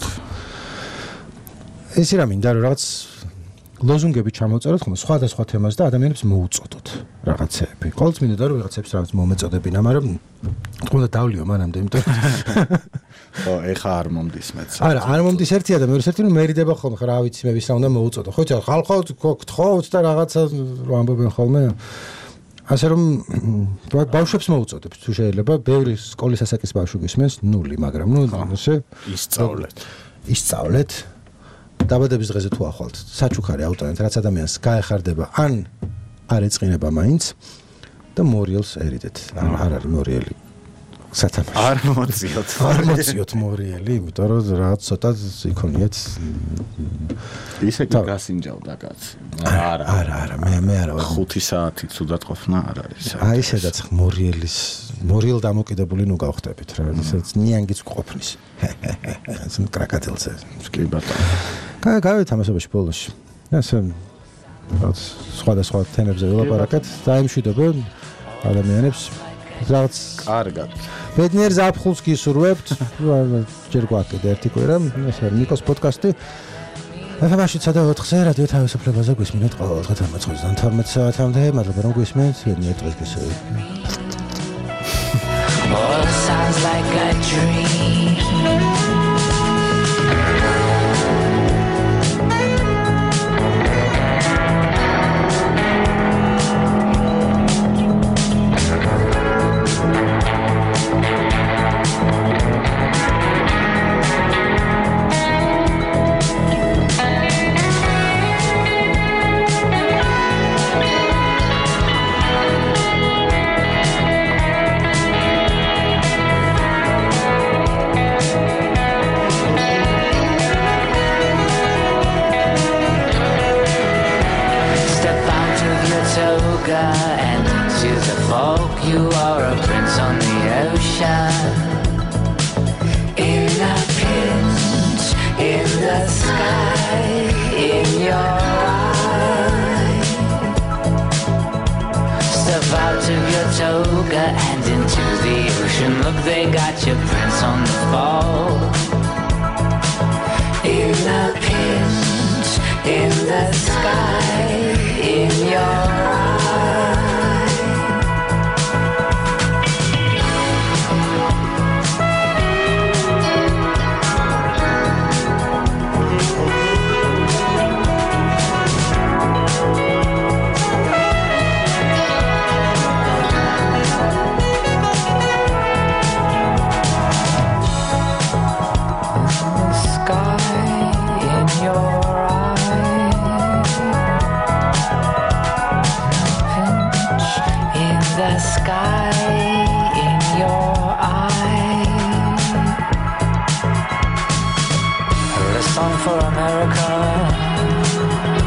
ეს რა მინდა რომ რაღაც ლოზუნგები ჩამოვწეროთ ხოლმე სხვადასხვა თემას და ადამიანებს მოუწოდოთ რაღაცეები. ყოველთვის მინდოდა რომ რაღაცებს რაღაც მომეწოდებინა, მაგრამ თქონდა დავლიო მანამდე, იმიტომ ხო, ეხა არ მომდის მეც. არა, არ მომდის ერთია და მეორე ერთი მერიდება ხოლმე, რა ვიცი მე ვისა უნდა მოუწოდო. ხო, ხალხო გთხოვთ და რაღაცა რომ ამბობენ ხოლმე. ასე რომ ბავშვებს მოუწოდებ, თუ შეიძლება, ბევრი სკოლის ასაკის ბავშვი გისმენს, ნული, მაგრამ ნუ ესე ისწავლეთ. დაბადების დღეზე თუ ახვალთ საჩუქარი ავტანეთ, რაც ადამიანს გაეხარდება, ან არ ეწყინება მაინც და მორიელს ერიდეთ. არ არის მორიელი სათამაშო. არ მოციოთ მორიელი, იმიტომ რომ რაღაც ცოტა იქონიეთ. ისე გასინჯავდა კაცი. არა, მე არა ვარ. 5 საათი ცუდად ყოფნა არ არის. აი ესედაც მორიელ დამოკიდებული ნუ გავხდებით რა, ისეც ნიანგიც ყოფნის. ეს კრაკატელზე. კი ბატონო. გავითამაშებაში ბოლოში. ასე სხვადასხვა თემებზე ვილაპარაკეთ და იმშვიდობენ ადამიანებს რაღაც კარგად. ბედნიერ ზაფხულს გისურვებთ. ჯერ გვაკეთე ერთი კვირა, ეს არის ნიკოს პოდკასტი. ახლა სადა 4-ზე რადიო თავისუფლებაზე გვისმინეთ ყოველ დღე 12 საათამდე, მადლობა რომ გვისმენთ, ბედნიერ დღეს გისურვებთ. All sounds like a dream. station. Look, they got your prints on the fall. In the pinch, in the sky, in your eyes. The sky in your eye. A song for America.